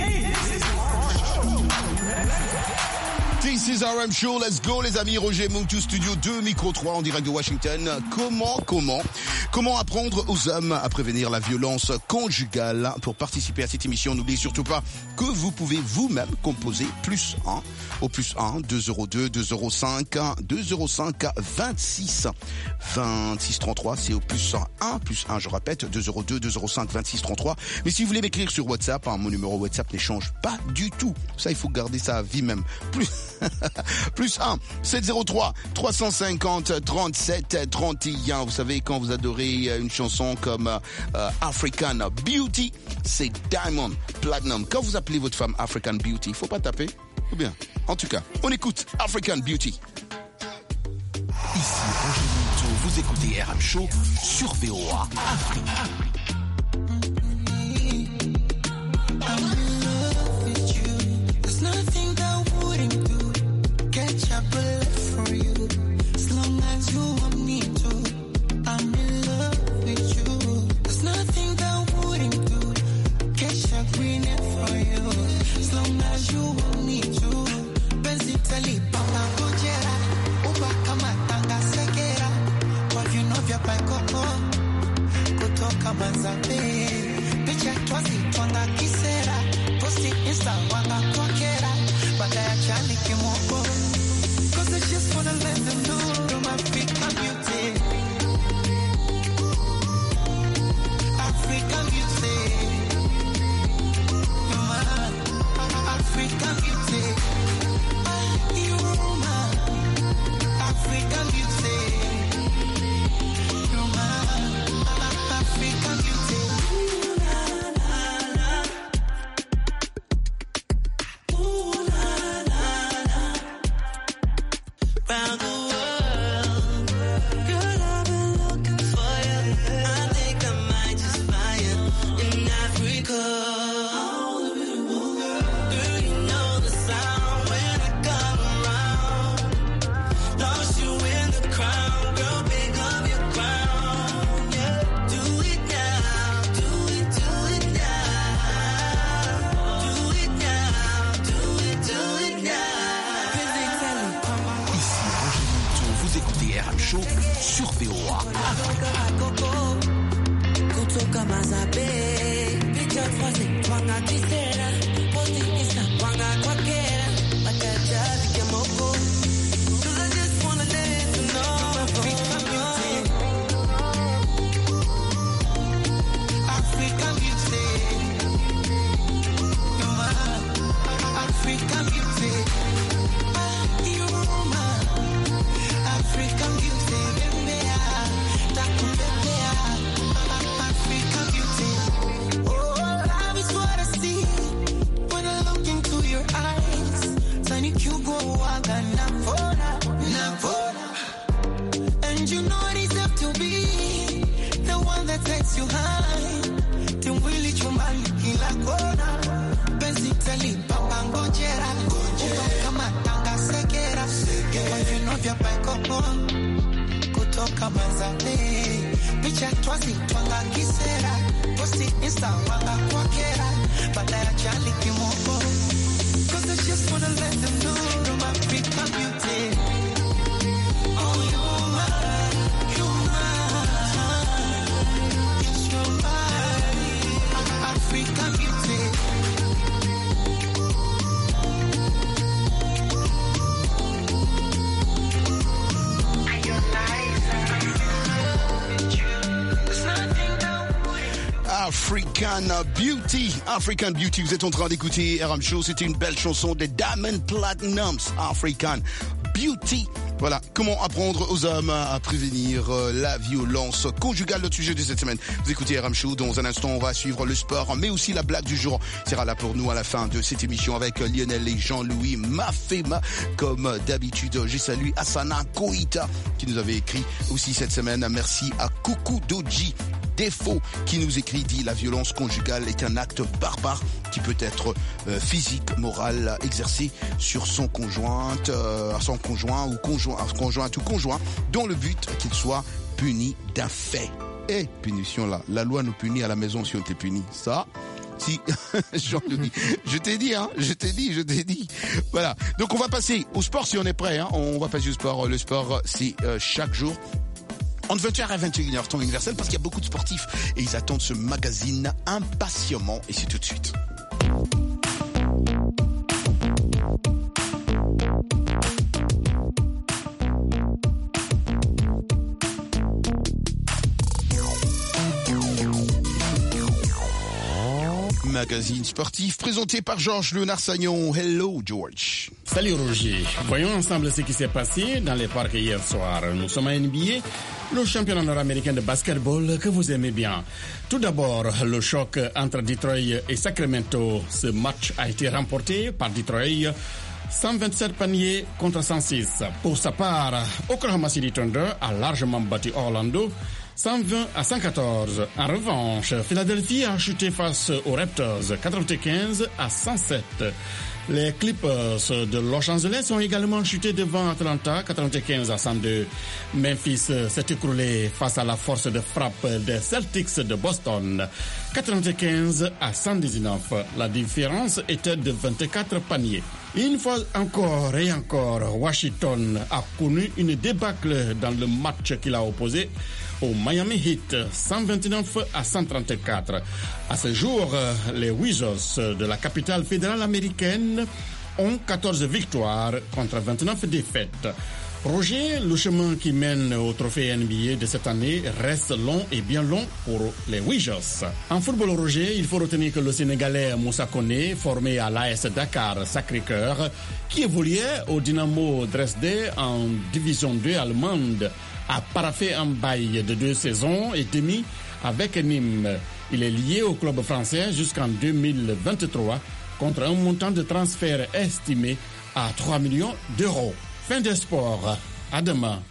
This is R M Show, let's go les amis, Roger Monteau, Studio deux, Micro trois en direct de Washington. Comment, comment, comment apprendre aux hommes à prévenir la violence conjugale? Pour participer à cette émission, n'oubliez surtout pas que vous pouvez vous-même composer plus un au plus un, deux zéro deux, deux zéro cinq, deux zéro cinq, vingt-six, vingt-six, trente-trois, c'est au plus un, plus un, je répète, deux zéro deux, deux zéro cinq, vingt-six, trente-trois. Mais si vous voulez m'écrire sur WhatsApp, hein, mon numéro WhatsApp n'échange pas du tout. Ça, il faut garder ça à vie même. Plus plus un, sept zéro trois, trois cent cinquante, trente-sept, trente et un. Vous savez, quand vous adorez une chanson comme euh, African Beauty, c'est Diamond Platinum. Quand vous appelez votre femme African Beauty, il faut pas taper, ou bien? En tout cas, on écoute African Beauty. Ici Roger Monteau, vous écoutez R M Show sur V O A Afrique. Picha twazi twanga kisera posti insta wanga kwakera baada ya chani kimoko cause I just wanna let them know I'm African beauty African beauty you're my African beauty you're my African beauty you're my African beauty gets you high. Timwili chumbani kila kona. Benzi teli papa ngojera. Kama tanga sekera. Kwa vino vya paikopo. Kutoka Manzane. Picha twazi twanga kisera. Posti insta wanga kwa kera. Bada ya chali kimoko. Cause I just wanna let them know you're my African beauty. Oh, you're mine, you're mine. Yes, you're mine, African beauty. African Beauty, African Beauty, vous êtes en train d'écouter R M Show, c'était une belle chanson des Diamond Platnumz, African Beauty. Voilà, comment apprendre aux hommes à prévenir la violence conjugale, le sujet de cette semaine. Vous écoutez R M Show, dans un instant on va suivre le sport, mais aussi la blague du jour sera là pour nous à la fin de cette émission avec Lionel et Jean-Louis Mafema. Comme d'habitude, j'ai salué Asana Koita qui nous avait écrit aussi cette semaine. Merci à Coucou Doji Défaut qui nous écrit, dit la violence conjugale est un acte barbare qui peut être euh, physique, moral, exercé sur son conjointe, euh, son conjoint ou conjoint, conjointe ou conjoint, dont le but qu'il soit puni d'un fait. Et punition là, la loi nous punit à la maison si on t'est puni. Ça, si, Jean-Louis, je t'ai dit, hein, je t'ai dit, je t'ai dit. Voilà. Donc on va passer au sport si on est prêt. Hein. On va passer au sport. Le sport, c'est euh, chaque jour. Entre vingt heures et vingt et une heures, temps universel, parce qu'il y a beaucoup de sportifs et ils attendent ce magazine impatiemment. Et c'est tout de suite. Magazine sportif présenté par Georges Léonard-Sagnon. Hello George. Salut Roger. Voyons ensemble ce qui s'est passé dans les parcs hier soir. Nous sommes à N B A, le championnat nord-américain de basketball que vous aimez bien. Tout d'abord, le choc entre Detroit et Sacramento. Ce match a été remporté par Detroit. cent vingt-sept paniers contre cent six. Pour sa part, Oklahoma City Thunder a largement battu Orlando cent vingt à cent quatorze. En revanche, Philadelphie a chuté face aux Raptors quatre-vingt-quinze à cent sept. Les Clippers de Los Angeles ont également chuté devant Atlanta quatre-vingt-quinze à cent deux. Memphis s'est écroulé face à la force de frappe des Celtics de Boston quatre-vingt-quinze à cent dix-neuf. La différence était de vingt-quatre paniers. Une fois encore et encore, Washington a connu une débâcle dans le match qu'il a opposé au Miami Heat, cent vingt-neuf à cent trente-quatre. À ce jour, les Wizards de la capitale fédérale américaine ont quatorze victoires contre vingt-neuf défaites. Roger, le chemin qui mène au trophée N B A de cette année reste long et bien long pour les Wizards. En football, Roger, il faut retenir que le Sénégalais Moussa Koné, formé à l'A S Dakar Sacré-Cœur, qui évoluait au Dynamo Dresde en division deux allemande, a paraphé un bail de deux saisons et demie avec Nîmes. Il est lié au club français jusqu'en deux mille vingt-trois contre un montant de transfert estimé à trois millions d'euros. Fin des sports. À demain.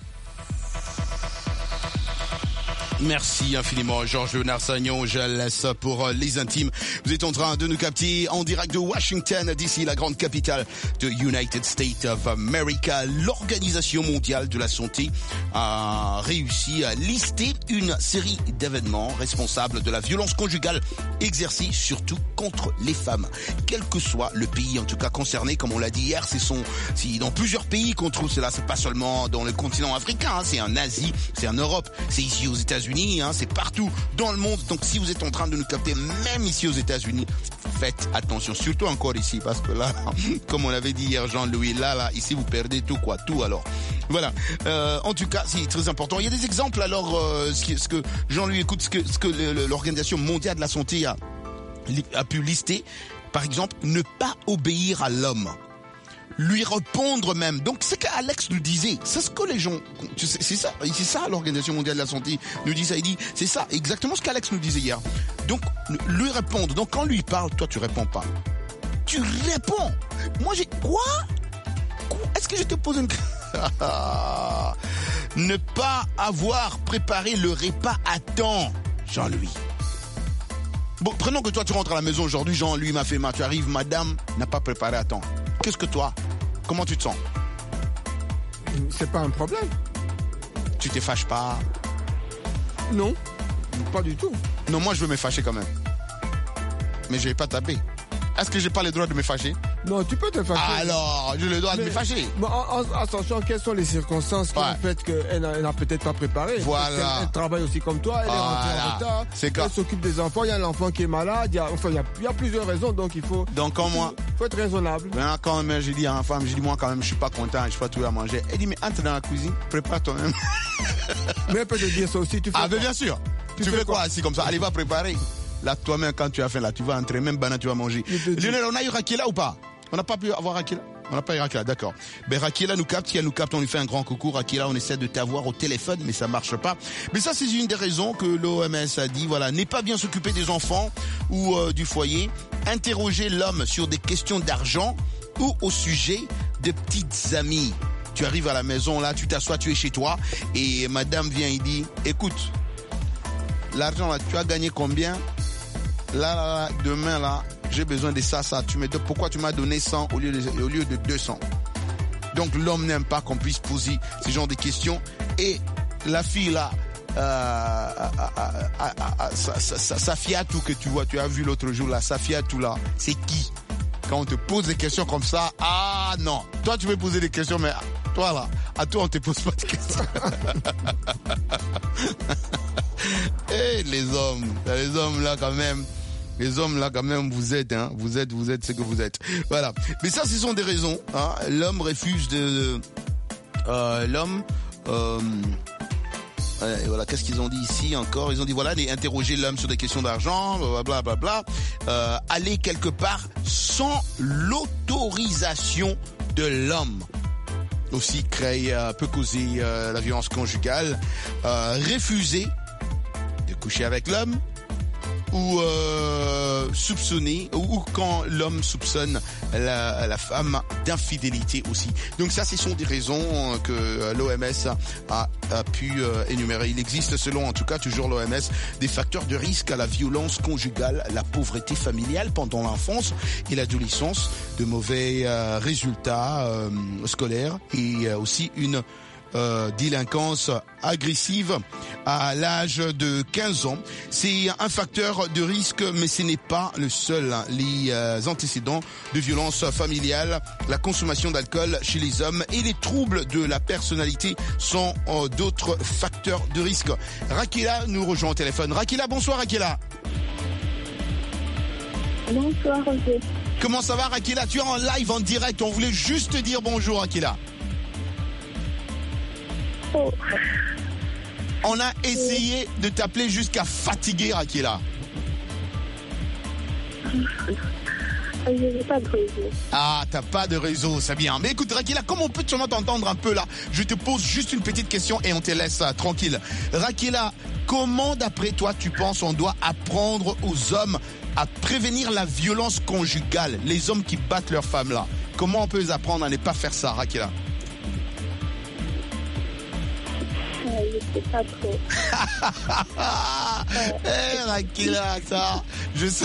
Merci infiniment, Georges Léonard-Sagnon. Je laisse pour les intimes. Vous êtes en train de nous capter en direct de Washington, D C, la grande capitale de United States of America. L'Organisation mondiale de la santé a réussi à lister une série d'événements responsables de la violence conjugale exercée surtout contre les femmes. Quel que soit le pays, en tout cas concerné, comme on l'a dit hier, c'est son, si dans plusieurs pays qu'on trouve cela, c'est pas seulement dans le continent africain, hein, c'est en Asie, c'est en Europe, c'est ici aux États-Unis. Hein, c'est partout dans le monde. Donc si vous êtes en train de nous capter, même ici aux États-Unis, faites attention, surtout encore ici, parce que là, comme on l'avait dit hier, Jean-Louis, là, là, ici vous perdez tout, quoi, tout. Alors, voilà. Euh, en tout cas, c'est très important. Il y a des exemples. Alors, euh, ce, qui, ce que Jean-Louis écoute, ce que, ce que l'Organisation mondiale de la santé a, a pu lister, par exemple, ne pas obéir à l'homme. Lui répondre même. Donc c'est qu'Alex nous disait, c'est ce que les gens, c'est ça, c'est ça l'Organisation mondiale de la santé nous dit ça, il dit, c'est ça, exactement ce qu'Alex nous disait hier. Donc lui répondre. Donc quand lui parle, toi tu réponds pas. Tu réponds. Moi j'ai quoi, quoi Est-ce que je te pose une ne pas avoir préparé le repas à temps. Jean-Louis. Bon, prenons que toi tu rentres à la maison aujourd'hui, Jean-Louis m'a fait mal, tu arrives, madame n'a pas préparé à temps. Qu'est-ce que toi, comment tu te sens? C'est pas un problème. Tu te fâches pas? Non, pas du tout. Non, moi je veux me fâcher quand même. Mais je vais pas taper. Est-ce que j'ai pas le droit de me fâcher? Non, tu peux te fâcher. Alors, j'ai le droit mais, de me fâcher. Mais en, en, en sachant quelles sont les circonstances qui ouais. ont fait qu'elle n'a, n'a peut-être pas préparé. Voilà. Elle, elle travaille aussi comme toi, elle voilà. est rentrée en retard. C'est quand... Elle s'occupe des enfants, il y a l'enfant qui est malade, il y a, enfin, il y a, il y a plusieurs raisons, donc il faut... Donc quand moi... Il faut être raisonnable. Ben, quand même, j'ai dit à ma femme, j'ai dit moi quand même, je suis pas content, je pas tout à manger. Elle dit, mais entre dans la cuisine, prépare toi-même. Mais elle peut te dire ça aussi, tu fais Ah, quoi? mais bien sûr. Tu, tu fais quoi assis comme ça? Allez, va préparer. Là, toi-même, quand tu as faim, là, tu vas entrer, même banane, tu vas manger. Lionel, on a eu Rakiela ou pas? On n'a pas pu avoir Rakiela? On n'a pas eu Rakiela, d'accord. Ben, Rakiela nous capte, si elle nous capte, on lui fait un grand coucou. Rakiela, on essaie de t'avoir au téléphone, mais ça marche pas. Mais ça, c'est une des raisons que l'O M S a dit, voilà, n'est pas bien s'occuper des enfants ou euh, du foyer. Interroger l'homme sur des questions d'argent ou au sujet de petites amies. Tu arrives à la maison, là, tu t'assois, tu es chez toi, et madame vient et dit, écoute, l'argent, là, tu as gagné combien? Là, là, là, demain, là, j'ai besoin de ça, ça. Tu me donnes, pourquoi tu m'as donné cent au lieu de, au lieu de deux cents? Donc, l'homme n'aime pas qu'on puisse poser ce genre de questions. Et la fille, là, euh, sa fiatou que tu vois, tu as vu l'autre jour, là, sa fiatou, là, c'est qui? Quand on te pose des questions comme ça, ah non. Toi, tu veux poser des questions, mais toi, là, à toi, on te pose pas de questions. Et les hommes, les hommes, là, quand même. Les hommes, là, quand même, vous êtes, hein. Vous êtes, vous êtes ce que vous êtes. Voilà. Mais ça, ce sont des raisons, hein. L'homme refuse de, euh, l'homme, euh, et voilà, qu'est-ce qu'ils ont dit ici encore? Ils ont dit, voilà, interroger l'homme sur des questions d'argent, blablabla, bla, bla, euh, aller quelque part sans l'autorisation de l'homme. Aussi, créer, euh, peut causer euh, la violence conjugale, euh, refuser de coucher avec l'homme, ou euh, soupçonner, ou, ou quand l'homme soupçonne la, la femme d'infidélité aussi. Donc ça, ce sont des raisons que l'O M S a, a pu euh, énumérer. Il existe, selon en tout cas toujours l'O M S, des facteurs de risque à la violence conjugale, la pauvreté familiale pendant l'enfance et l'adolescence, de mauvais euh, résultats euh, scolaires et euh, aussi une Euh, délinquance agressive à l'âge de quinze ans. C'est un facteur de risque, mais ce n'est pas le seul. Les euh, antécédents de violence familiale, la consommation d'alcool chez les hommes et les troubles de la personnalité sont euh, d'autres facteurs de risque. Rakiela nous rejoint au téléphone. Rakiela, bonsoir Rakiela. Bonsoir Roger. Comment ça va Rakiela? Tu es en live, en direct. On voulait juste te dire bonjour Rakiela. Oh. On a essayé oh. de t'appeler jusqu'à fatiguer, Rakiela. Je n'ai pas de réseau. Ah, t'as pas de réseau, c'est bien. Mais écoute, Rakiela, comme on peut sûrement t'entendre un peu là, je te pose juste une petite question et on te laisse uh, tranquille. Rakiela, comment d'après toi tu penses on doit apprendre aux hommes à prévenir la violence conjugale, les hommes qui battent leurs femmes là? Comment on peut les apprendre à ne pas faire ça, Rakiela? Je sais pas trop. Eh, hey, Rakiela, ça, je sais.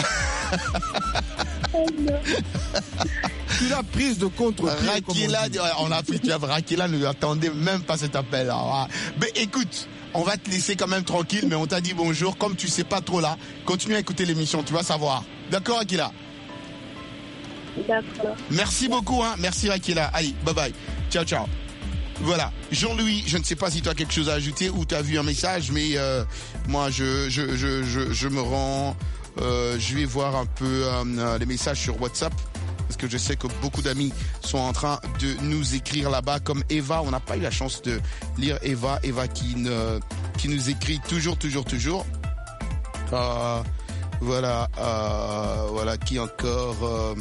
Tu l'as prise de contre-pied. Rakiela, on a pris, tu as, Rakiela ne attendait même pas cet appel là. Mais écoute, on va te laisser quand même tranquille, mais on t'a dit bonjour. Comme tu sais pas trop là, continue à écouter l'émission, tu vas savoir. D'accord, Rakiela? D'accord. Merci beaucoup, hein. Merci, Rakiela. Allez, bye bye. Ciao, ciao. Voilà, Jean-Louis, je ne sais pas si tu as quelque chose à ajouter ou tu as vu un message, mais euh, moi je, je, je, je, je me rends, euh, je vais voir un peu euh, les messages sur WhatsApp, parce que je sais que beaucoup d'amis sont en train de nous écrire là-bas, comme Eva. On n'a pas eu la chance de lire Eva, Eva qui, ne, qui nous écrit toujours, toujours, toujours. Euh, voilà, euh, voilà, qui encore... Euh,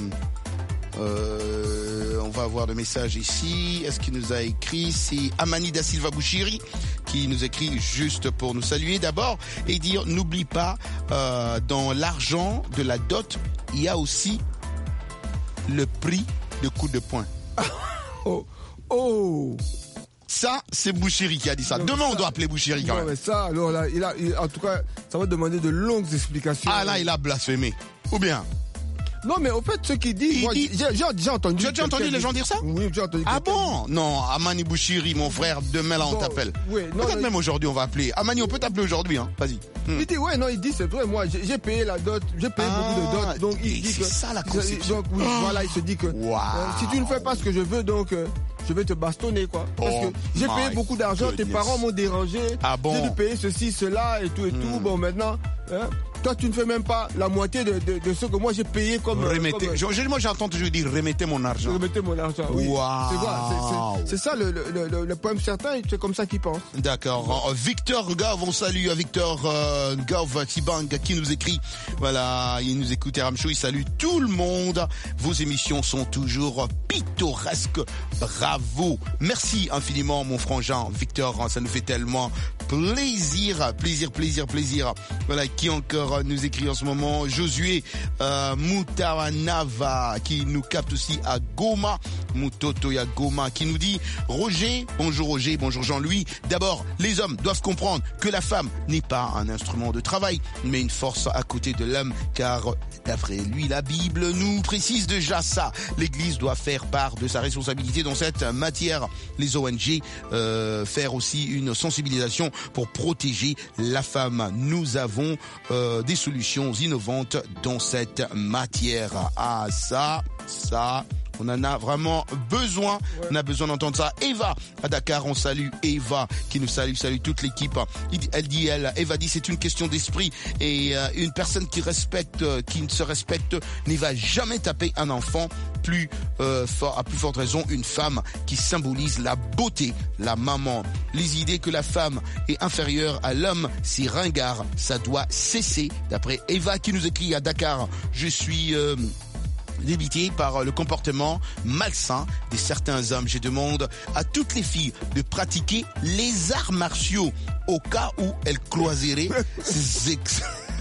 Euh, on va avoir le message ici. Est-ce qu'il nous a écrit? C'est Amani da Silva Bouchiri qui nous écrit juste pour nous saluer d'abord et dire n'oublie pas, euh, dans l'argent de la dot, il y a aussi le prix de coup de poing. Oh, oh. Ça, c'est Bouchéri qui a dit ça. Non, Demain, ça, on doit appeler Bouchéri quand non, même. Mais ça, alors là, il a, il, en tout cas, ça va demander de longues explications. Ah là, il a blasphémé. Ou bien? Non, mais au fait, ce qu'il dit, moi, dit... j'ai, j'ai déjà entendu. Tu as déjà entendu les gens dire ça? Oui, j'ai entendu. Ah bon? Non, Amani Bouchiri, mon frère, demain là, on bon, t'appelle. Oui, non, Peut-être non, même il... aujourd'hui, on va appeler. Amani, on peut t'appeler aujourd'hui, hein. Vas-y. Hmm. Il dit, ouais, non, il dit, c'est vrai, moi, j'ai, j'ai payé la dot, j'ai payé ah, beaucoup de dot, donc il dit c'est que. C'est ça la conception. Donc, oui, oh. voilà, il se dit que. Wow. Euh, si tu ne fais pas ce que je veux, donc. Euh, je vais te bastonner, quoi. Parce oh que j'ai payé beaucoup d'argent, goodness. Tes parents m'ont dérangé. Ah bon? J'ai dû payer ceci, cela et tout et hmm. tout. Bon, maintenant, hein, toi, tu ne fais même pas la moitié de, de, de ce que moi j'ai payé comme. Remettez. Comme... Je, moi, j'entends toujours dire remettez mon argent. Remettez mon argent, oui. Wow. C'est, c'est, c'est, c'est ça le, le, le, le poème certain, c'est comme ça qu'il pense. D'accord. Euh, Victor Gave, on salue Victor euh, Gave Tibang qui nous écrit. Voilà, il nous écoute R M Show, il salue tout le monde. Vos émissions sont toujours pittoresques. Bravo. Merci infiniment, mon frangin Victor. Ça nous fait tellement plaisir, plaisir, plaisir, plaisir. Voilà, qui encore nous écrit en ce moment? Josué euh, Mutaranava qui nous capte aussi à Goma. Mutoto ya Goma qui nous dit Roger, bonjour Roger, bonjour Jean-Louis. D'abord, les hommes doivent comprendre que la femme n'est pas un instrument de travail, mais une force à côté de l'homme, car d'après lui, la Bible nous précise déjà ça. L'Église doit faire part de sa responsabilité dans cette matière. Les O N G euh, faire aussi une sensibilisation pour protéger la femme. Nous avons euh, des solutions innovantes dans cette matière. Ah ça, ça... On en a vraiment besoin. Ouais. On a besoin d'entendre ça. Eva, à Dakar, on salue Eva, qui nous salue, salue toute l'équipe. Elle dit, elle, Eva dit, c'est une question d'esprit. Et euh, une personne qui respecte, euh, qui ne se respecte, n'y va jamais taper un enfant. Plus euh, fort, à plus forte raison, une femme qui symbolise la beauté, la maman. Les idées que la femme est inférieure à l'homme, c'est ringard. Ça doit cesser. D'après Eva, qui nous écrit à Dakar, je suis... Euh, débité par le comportement malsain de certains hommes. Je demande à toutes les filles de pratiquer les arts martiaux au cas où elles croiseraient ces ex...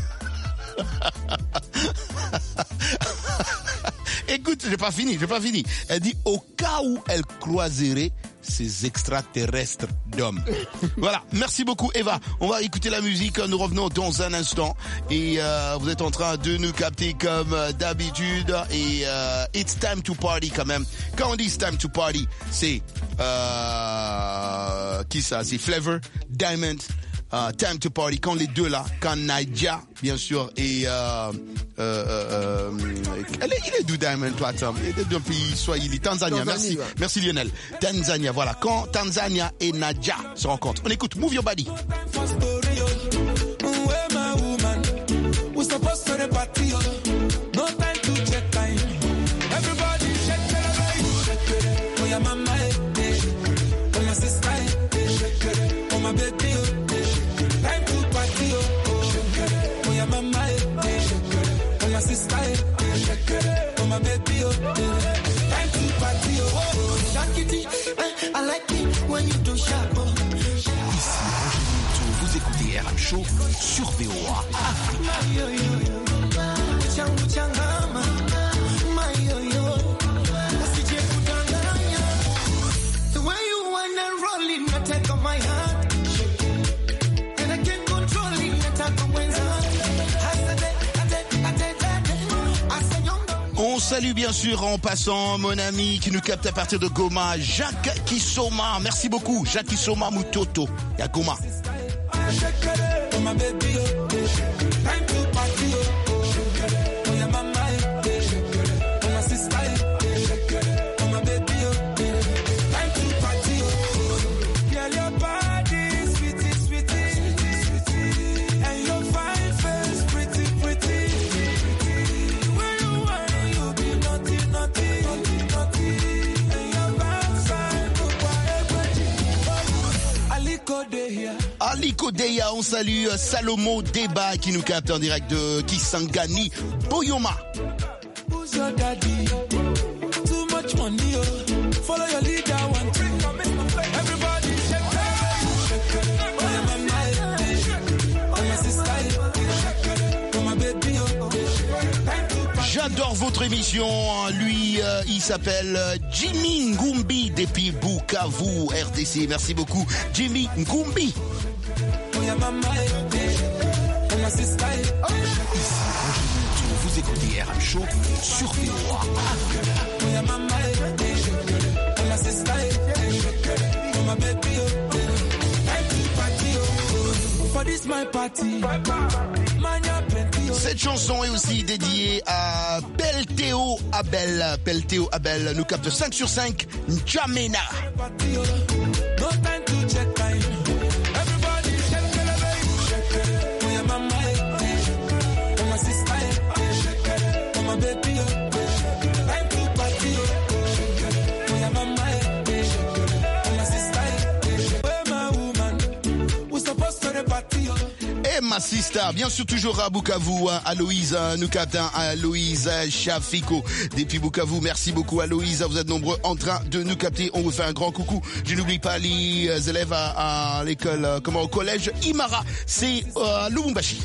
Écoute, j'ai pas fini, j'ai pas fini. Elle dit au cas où elle croiserait ces extraterrestres d'hommes. Voilà, merci beaucoup Eva. On va écouter la musique, nous revenons dans un instant. Et euh, vous êtes en train de nous capter comme d'habitude. Et euh, it's time to party quand même. Quand on dit it's time to party, c'est... Euh, qui ça? C'est Flavor, Diamond... Uh, time to party, quand les deux là, quand Nadia, bien sûr, et euh, euh, euh, elle est, il est d'où Diamond Platinum? Il est d'un pays swahili, Tanzania, merci, ouais. Merci Lionel. Tanzania, voilà, quand Tanzania et Nadia se rencontrent. On écoute Move Your Body. Vous écoutez R M Show sur V O A Afrique. On salue bien sûr en passant mon ami qui nous capte à partir de Goma, Jacques Kisoma. Merci beaucoup, Jacques Kisoma Mutoto. Il y a Goma. Aliko Deya, on salue Salomo Deba qui nous capte en direct de Kisangani, Boyoma. j'adore votre émission. Lui, euh, il s'appelle Jimmy Ngumbi depuis Bukavu, R D C. Merci beaucoup, Jimmy Ngumbi. Vous écoutez R M Show sur V O A. Cette chanson est aussi dédiée à Pelteo Abel. Pelteo Abel nous capte cinq sur cinq. N'Djamena. Ma sister, bien sûr toujours à Bukavu, hein, Aloïse, hein, nous captons Aloïse Chafiko depuis Bukavu. Merci beaucoup Aloïse, vous êtes nombreux en train de nous capter. On vous fait un grand coucou. Je n'oublie pas les élèves à, à l'école, euh, comment au collège Imara, c'est euh, Lubumbashi.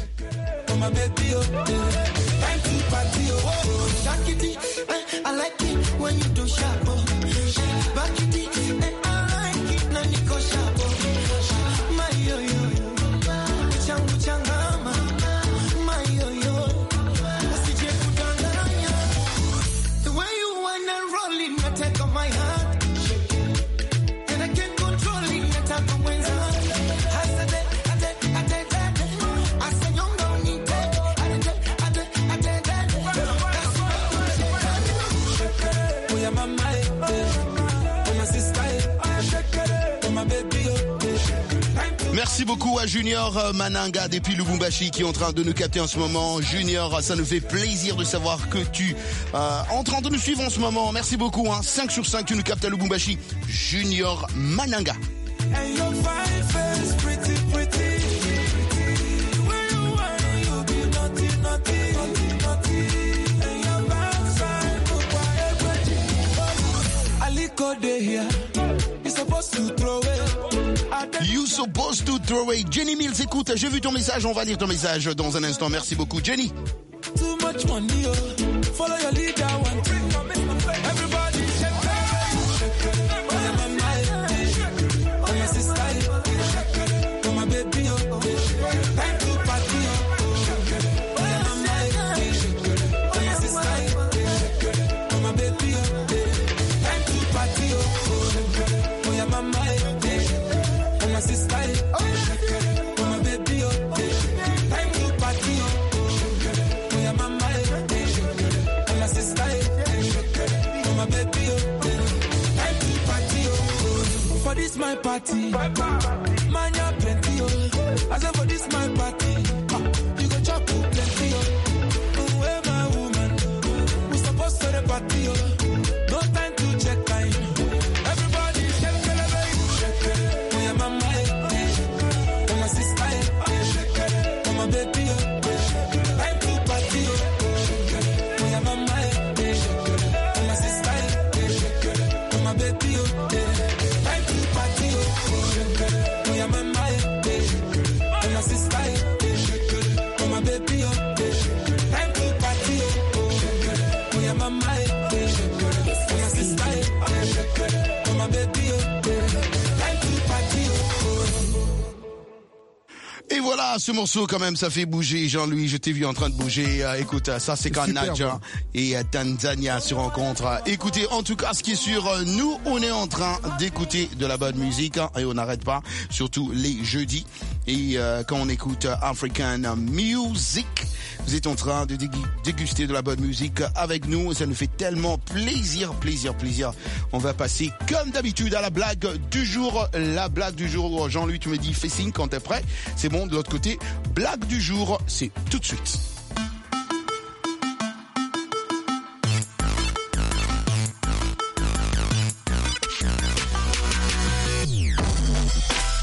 Merci beaucoup à Junior Mananga depuis Lubumbashi qui est en train de nous capter en ce moment. Junior, ça nous fait plaisir de savoir que tu euh, es en train de nous suivre en ce moment. Merci beaucoup, hein. cinq sur cinq, tu nous captes à Lubumbashi. Junior Mananga. You supposed to throw away. Jenny Mills, écoute, j'ai vu ton message, on va lire ton message dans un instant. Merci beaucoup, Jenny. Too much money, oh. Follow your leader, one thing. Everybody shake it. Oh, my sister, oh, my baby, oh. Time to party, oh. Oh, my sister, oh, my baby, oh. Time to party, oh. Oh, yeah, mama, my sister, oh my baby, oh time to party, oh yeah, mama, oh my sister, oh my baby, oh time to party, oh for this my party, man ya plenty, oh I say for this my party, you go chop plenty, oh oh hey, my woman, we supposed to the party, oh no time to check time. Et voilà, ce morceau quand même, ça fait bouger. Jean-Louis, je t'ai vu en train de bouger. Euh, écoute, ça c'est quand Nadja et euh, Tanzania se rencontrent. Écoutez, en tout cas, ce qui est sûr, euh, nous, on est en train d'écouter de la bonne musique hein, et on n'arrête pas, surtout les jeudis. Et euh, quand on écoute euh, African Music, vous êtes en train de déguster de la bonne musique avec nous. Ça nous fait tellement plaisir, plaisir, plaisir. On va passer comme d'habitude à la blague du jour. La blague du jour, Jean-Louis, tu me dis fais signe quand t'es prêt. C'est bon, de l'autre côté, blague du jour, c'est tout de suite.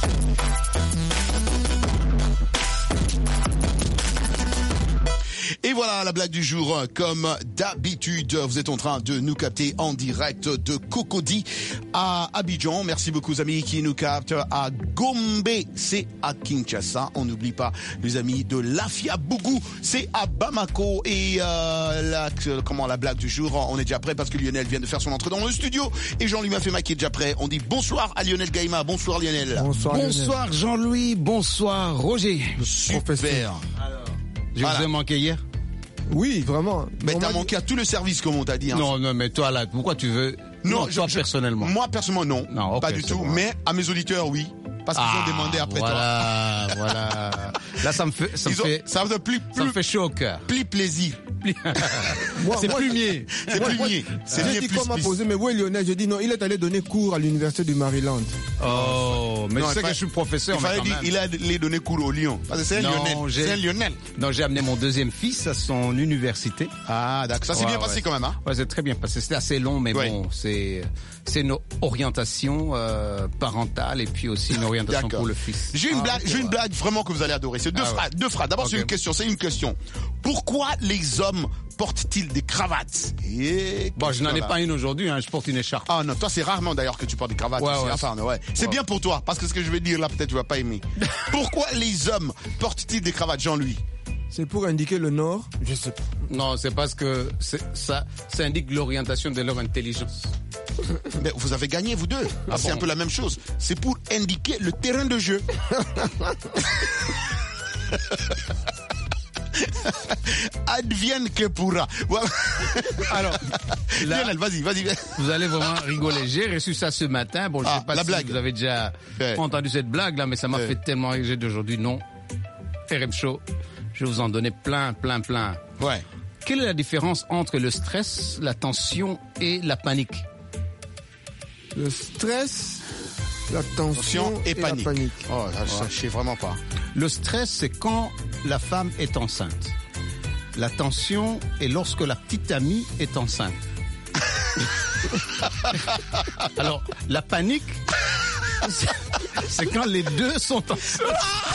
Et voilà la blague du jour. Comme d'habitude, vous êtes en train de nous capter en direct de Cocody à Abidjan. Merci beaucoup aux amis qui nous captent à Gombe, c'est à Kinshasa. On n'oublie pas les amis de Lafiabougou, c'est à Bamako. Et euh, la, comment la blague du jour, on est déjà prêt parce que Lionel vient de faire son entrée dans le studio. Et Jean-Louis Mafema qui est déjà prêt. On dit bonsoir à Lionel Gaïma. Bonsoir Lionel. Bonsoir, bonsoir Jean-Louis, bonsoir Roger. Super. Alors, je voilà. vous ai manqué hier? Oui, vraiment. Mais t'as manqué à tout le service, comme on t'a dit. Hein. Non, non, mais toi là, pourquoi tu veux? Non, non je, toi je, personnellement. Moi personnellement non, non okay, pas du tout. Bon. Mais à mes auditeurs oui, parce qu'ils ah, ont demandé après voilà, toi. Voilà, voilà. Là ça me fait, ça me ont, fait, ça me plus, ça me fait chaud au cœur. Plus plaisir. C'est plumier. C'est plumier. C'est bien plus. J'ai dit qu'on m'a posé, mais oui Lionel, je dis non, il est allé donner cours à l'université du Maryland. Oh, mais non, tu sais fa... que je suis professeur. Il fallait dire, il a allé donner cours au Lyon. Parce que c'est un Lionel. C'est un Lionel. Donc j'ai amené mon deuxième fils à son université. Ah, d'accord. Ça s'est ouais, bien passé ouais. quand même, hein? Ouais, c'est très bien passé. C'était assez long, mais ouais. bon, c'est, c'est une orientation euh, parentale et puis aussi une orientation pour le fils. J'ai une ah, blague, okay, j'ai une ouais. blague vraiment que vous allez adorer. C'est deux ah, phrases, ouais. deux phrases. D'abord, okay. c'est une question, c'est une question. Pourquoi les hommes portent-ils des cravates? Et bon, je n'en ai pas une aujourd'hui, hein, je porte une écharpe. Ah non, toi c'est rarement d'ailleurs que tu portes des cravates. Ouais, c'est ouais, enfin, ouais. C'est ouais. bien pour toi, parce que ce que je vais dire là, peut-être tu vas pas aimer. Pourquoi les hommes portent-ils des cravates, Jean-Louis? C'est pour indiquer le nord? Je sais pas. Non, c'est parce que c'est, ça, ça indique l'orientation de leur intelligence. Mais vous avez gagné, vous deux. Ah, c'est bon. Un peu la même chose. C'est pour indiquer le terrain de jeu. Advienne que pourra. Voilà. Alors, là, Lionel, vas-y, vas-y. Vous allez vraiment rigoler. J'ai reçu ça ce matin. Bon, je ah, sais pas la si blague. vous avez déjà ouais. entendu cette blague là, mais ça m'a ouais. fait tellement rire d'aujourd'hui. Non, R M Show, je vais vous en donner plein, plein, plein. Ouais. Quelle est la différence entre le stress, la tension et la panique? Le stress, la tension et, et panique. la panique. Oh, là, ça, ouais. je sais vraiment pas. Le stress, c'est quand la femme est enceinte. La tension est lorsque la petite amie est enceinte. Alors, la panique, c'est, c'est quand les deux sont enceintes.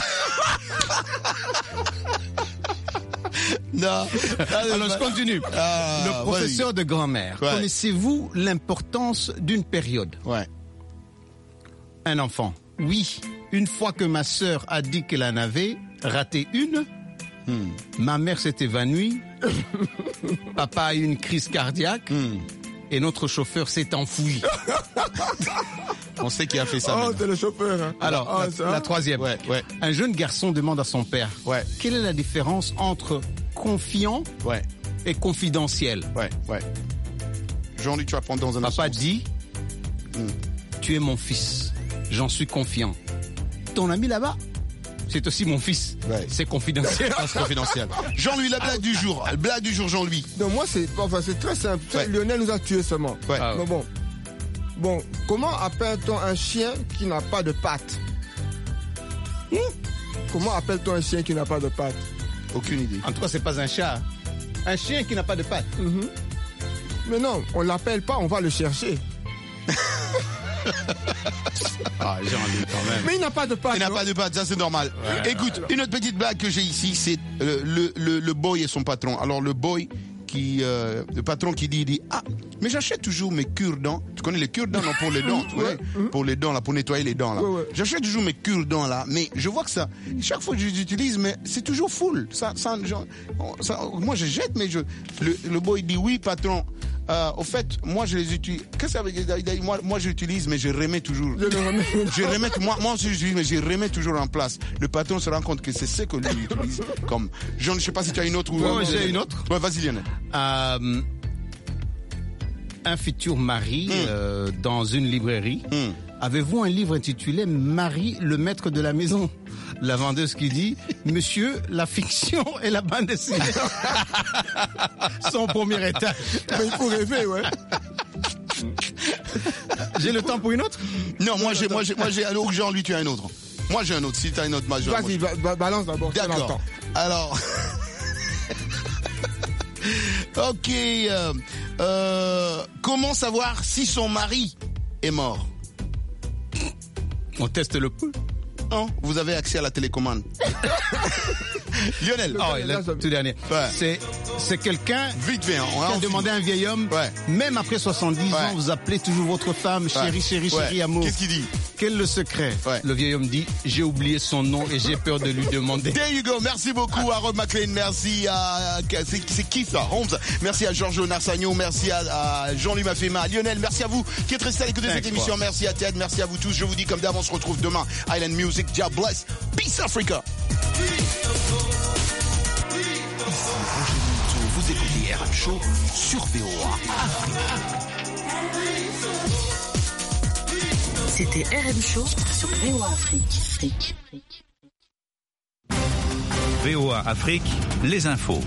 Non. Alors, je continue. Ah, le professeur ouais. de grammaire. Ouais. Connaissez-vous l'importance d'une période? Ouais. Un enfant. Oui. Une fois que ma sœur a dit qu'elle en avait raté une, hmm. ma mère s'est évanouie, papa a eu une crise cardiaque hmm. et notre chauffeur s'est enfoui. On sait qui a fait ça. Oh, maintenant. c'est le chauffeur. Hein. Alors, oh, la, ça. la troisième. Ouais, ouais. Un jeune garçon demande à son père, ouais. quelle est la différence entre confiant ouais. et confidentiel? Ouais, ouais. Jean-Luc, tu vas prendre dans un Papa instant. dit, hmm. tu es mon fils, j'en suis confiant. Ton ami là-bas, c'est aussi mon fils. Ouais. C'est confidentiel. C'est confidentiel. Jean-Louis, la blague du jour. La blague du jour, Jean-Louis. Non, moi, c'est, enfin, c'est très simple. Ouais. Lionel nous a tués seulement. Ouais. Ah, ouais. Mais bon. Bon, comment appelle-t-on un chien qui n'a pas de pattes? hmm? Comment appelle-t-on un chien qui n'a pas de pattes? Aucune idée. En tout cas, c'est pas un chat. Un chien qui n'a pas de pattes. Mm-hmm. Mais non, on l'appelle pas, on va le chercher. Ah, Jean-Louis, quand même. Mais il n'a pas de pattes. Il n'a pas de pattes, ça c'est normal. Ouais, Écoute, alors. Une autre petite blague que j'ai ici, c'est le, le, le, le boy et son patron. Alors le boy, qui, euh, le patron qui dit, il dit, ah, mais j'achète toujours mes cure-dents. Tu connais les cure-dents, non, pour les dents, tu vois, pour les dents, là, pour nettoyer les dents, là. Ouais, ouais. J'achète toujours mes cure-dents, là, mais je vois que ça, chaque fois que je les utilise, mais c'est toujours full. Ça, ça, genre, ça, moi, je jette, mais je, le, le boy dit, oui, patron. Euh, au fait, moi je les utilise. Qu'est-ce que ça veut dire? Moi, moi j'utilise, mais je remets toujours. Je, remets. je remets. Moi, moi aussi j'utilise, mais je remets toujours en place. Le patron se rend compte que c'est ce que lui utilise. Comme, je ne sais pas si tu as une autre ou. Ouais, j'ai une autre. Ouais, vas-y Lionel. Euh, un futur mari mm. euh, dans une librairie. Mm. Avez-vous un livre intitulé Marie, le maître de la maison? La vendeuse qui dit, monsieur, la fiction et la bande dessinée sont au premier étage. Mais il faut rêver, ouais. J'ai le temps pour une autre? Non, moi j'ai, moi j'ai, moi j'ai, alors Jean, lui tu as un autre. Moi j'ai un autre, si tu as une autre major. Vas-y, ba- ba- balance d'abord. D'accord. Alors. Ok. Euh, euh, comment savoir si son mari est mort? On teste le peu. Non, vous avez accès à la télécommande. Lionel. Oh, ouais, là, tout dernier. Ouais. C'est, c'est quelqu'un Vite fait, hein, on qui a en demandé à un vieil homme, ouais. même après soixante-dix ouais. ans, vous appelez toujours votre femme, chérie, ouais. chérie, ouais. chérie, amour. Qu'est-ce qu'il dit? Quel est le secret? ouais. Le vieil homme dit, j'ai oublié son nom et j'ai peur de lui demander. There you go. Merci beaucoup à Rob McLean. Merci à, c'est, c'est Keith Holmes. Merci à Giorgio Narsagno. Merci à, à Jean-Louis Mafema. Lionel, merci à vous qui êtes resté à l'écoute de cette émission. Merci à Ted. Merci à vous tous. Je vous dis comme d'hab, on se retrouve demain. Island Music. God bless. Peace Africa. Vous écoutez R M Show sur V O A Afrique. C'était R M Show sur V O A Afrique. V O A Afrique, les infos.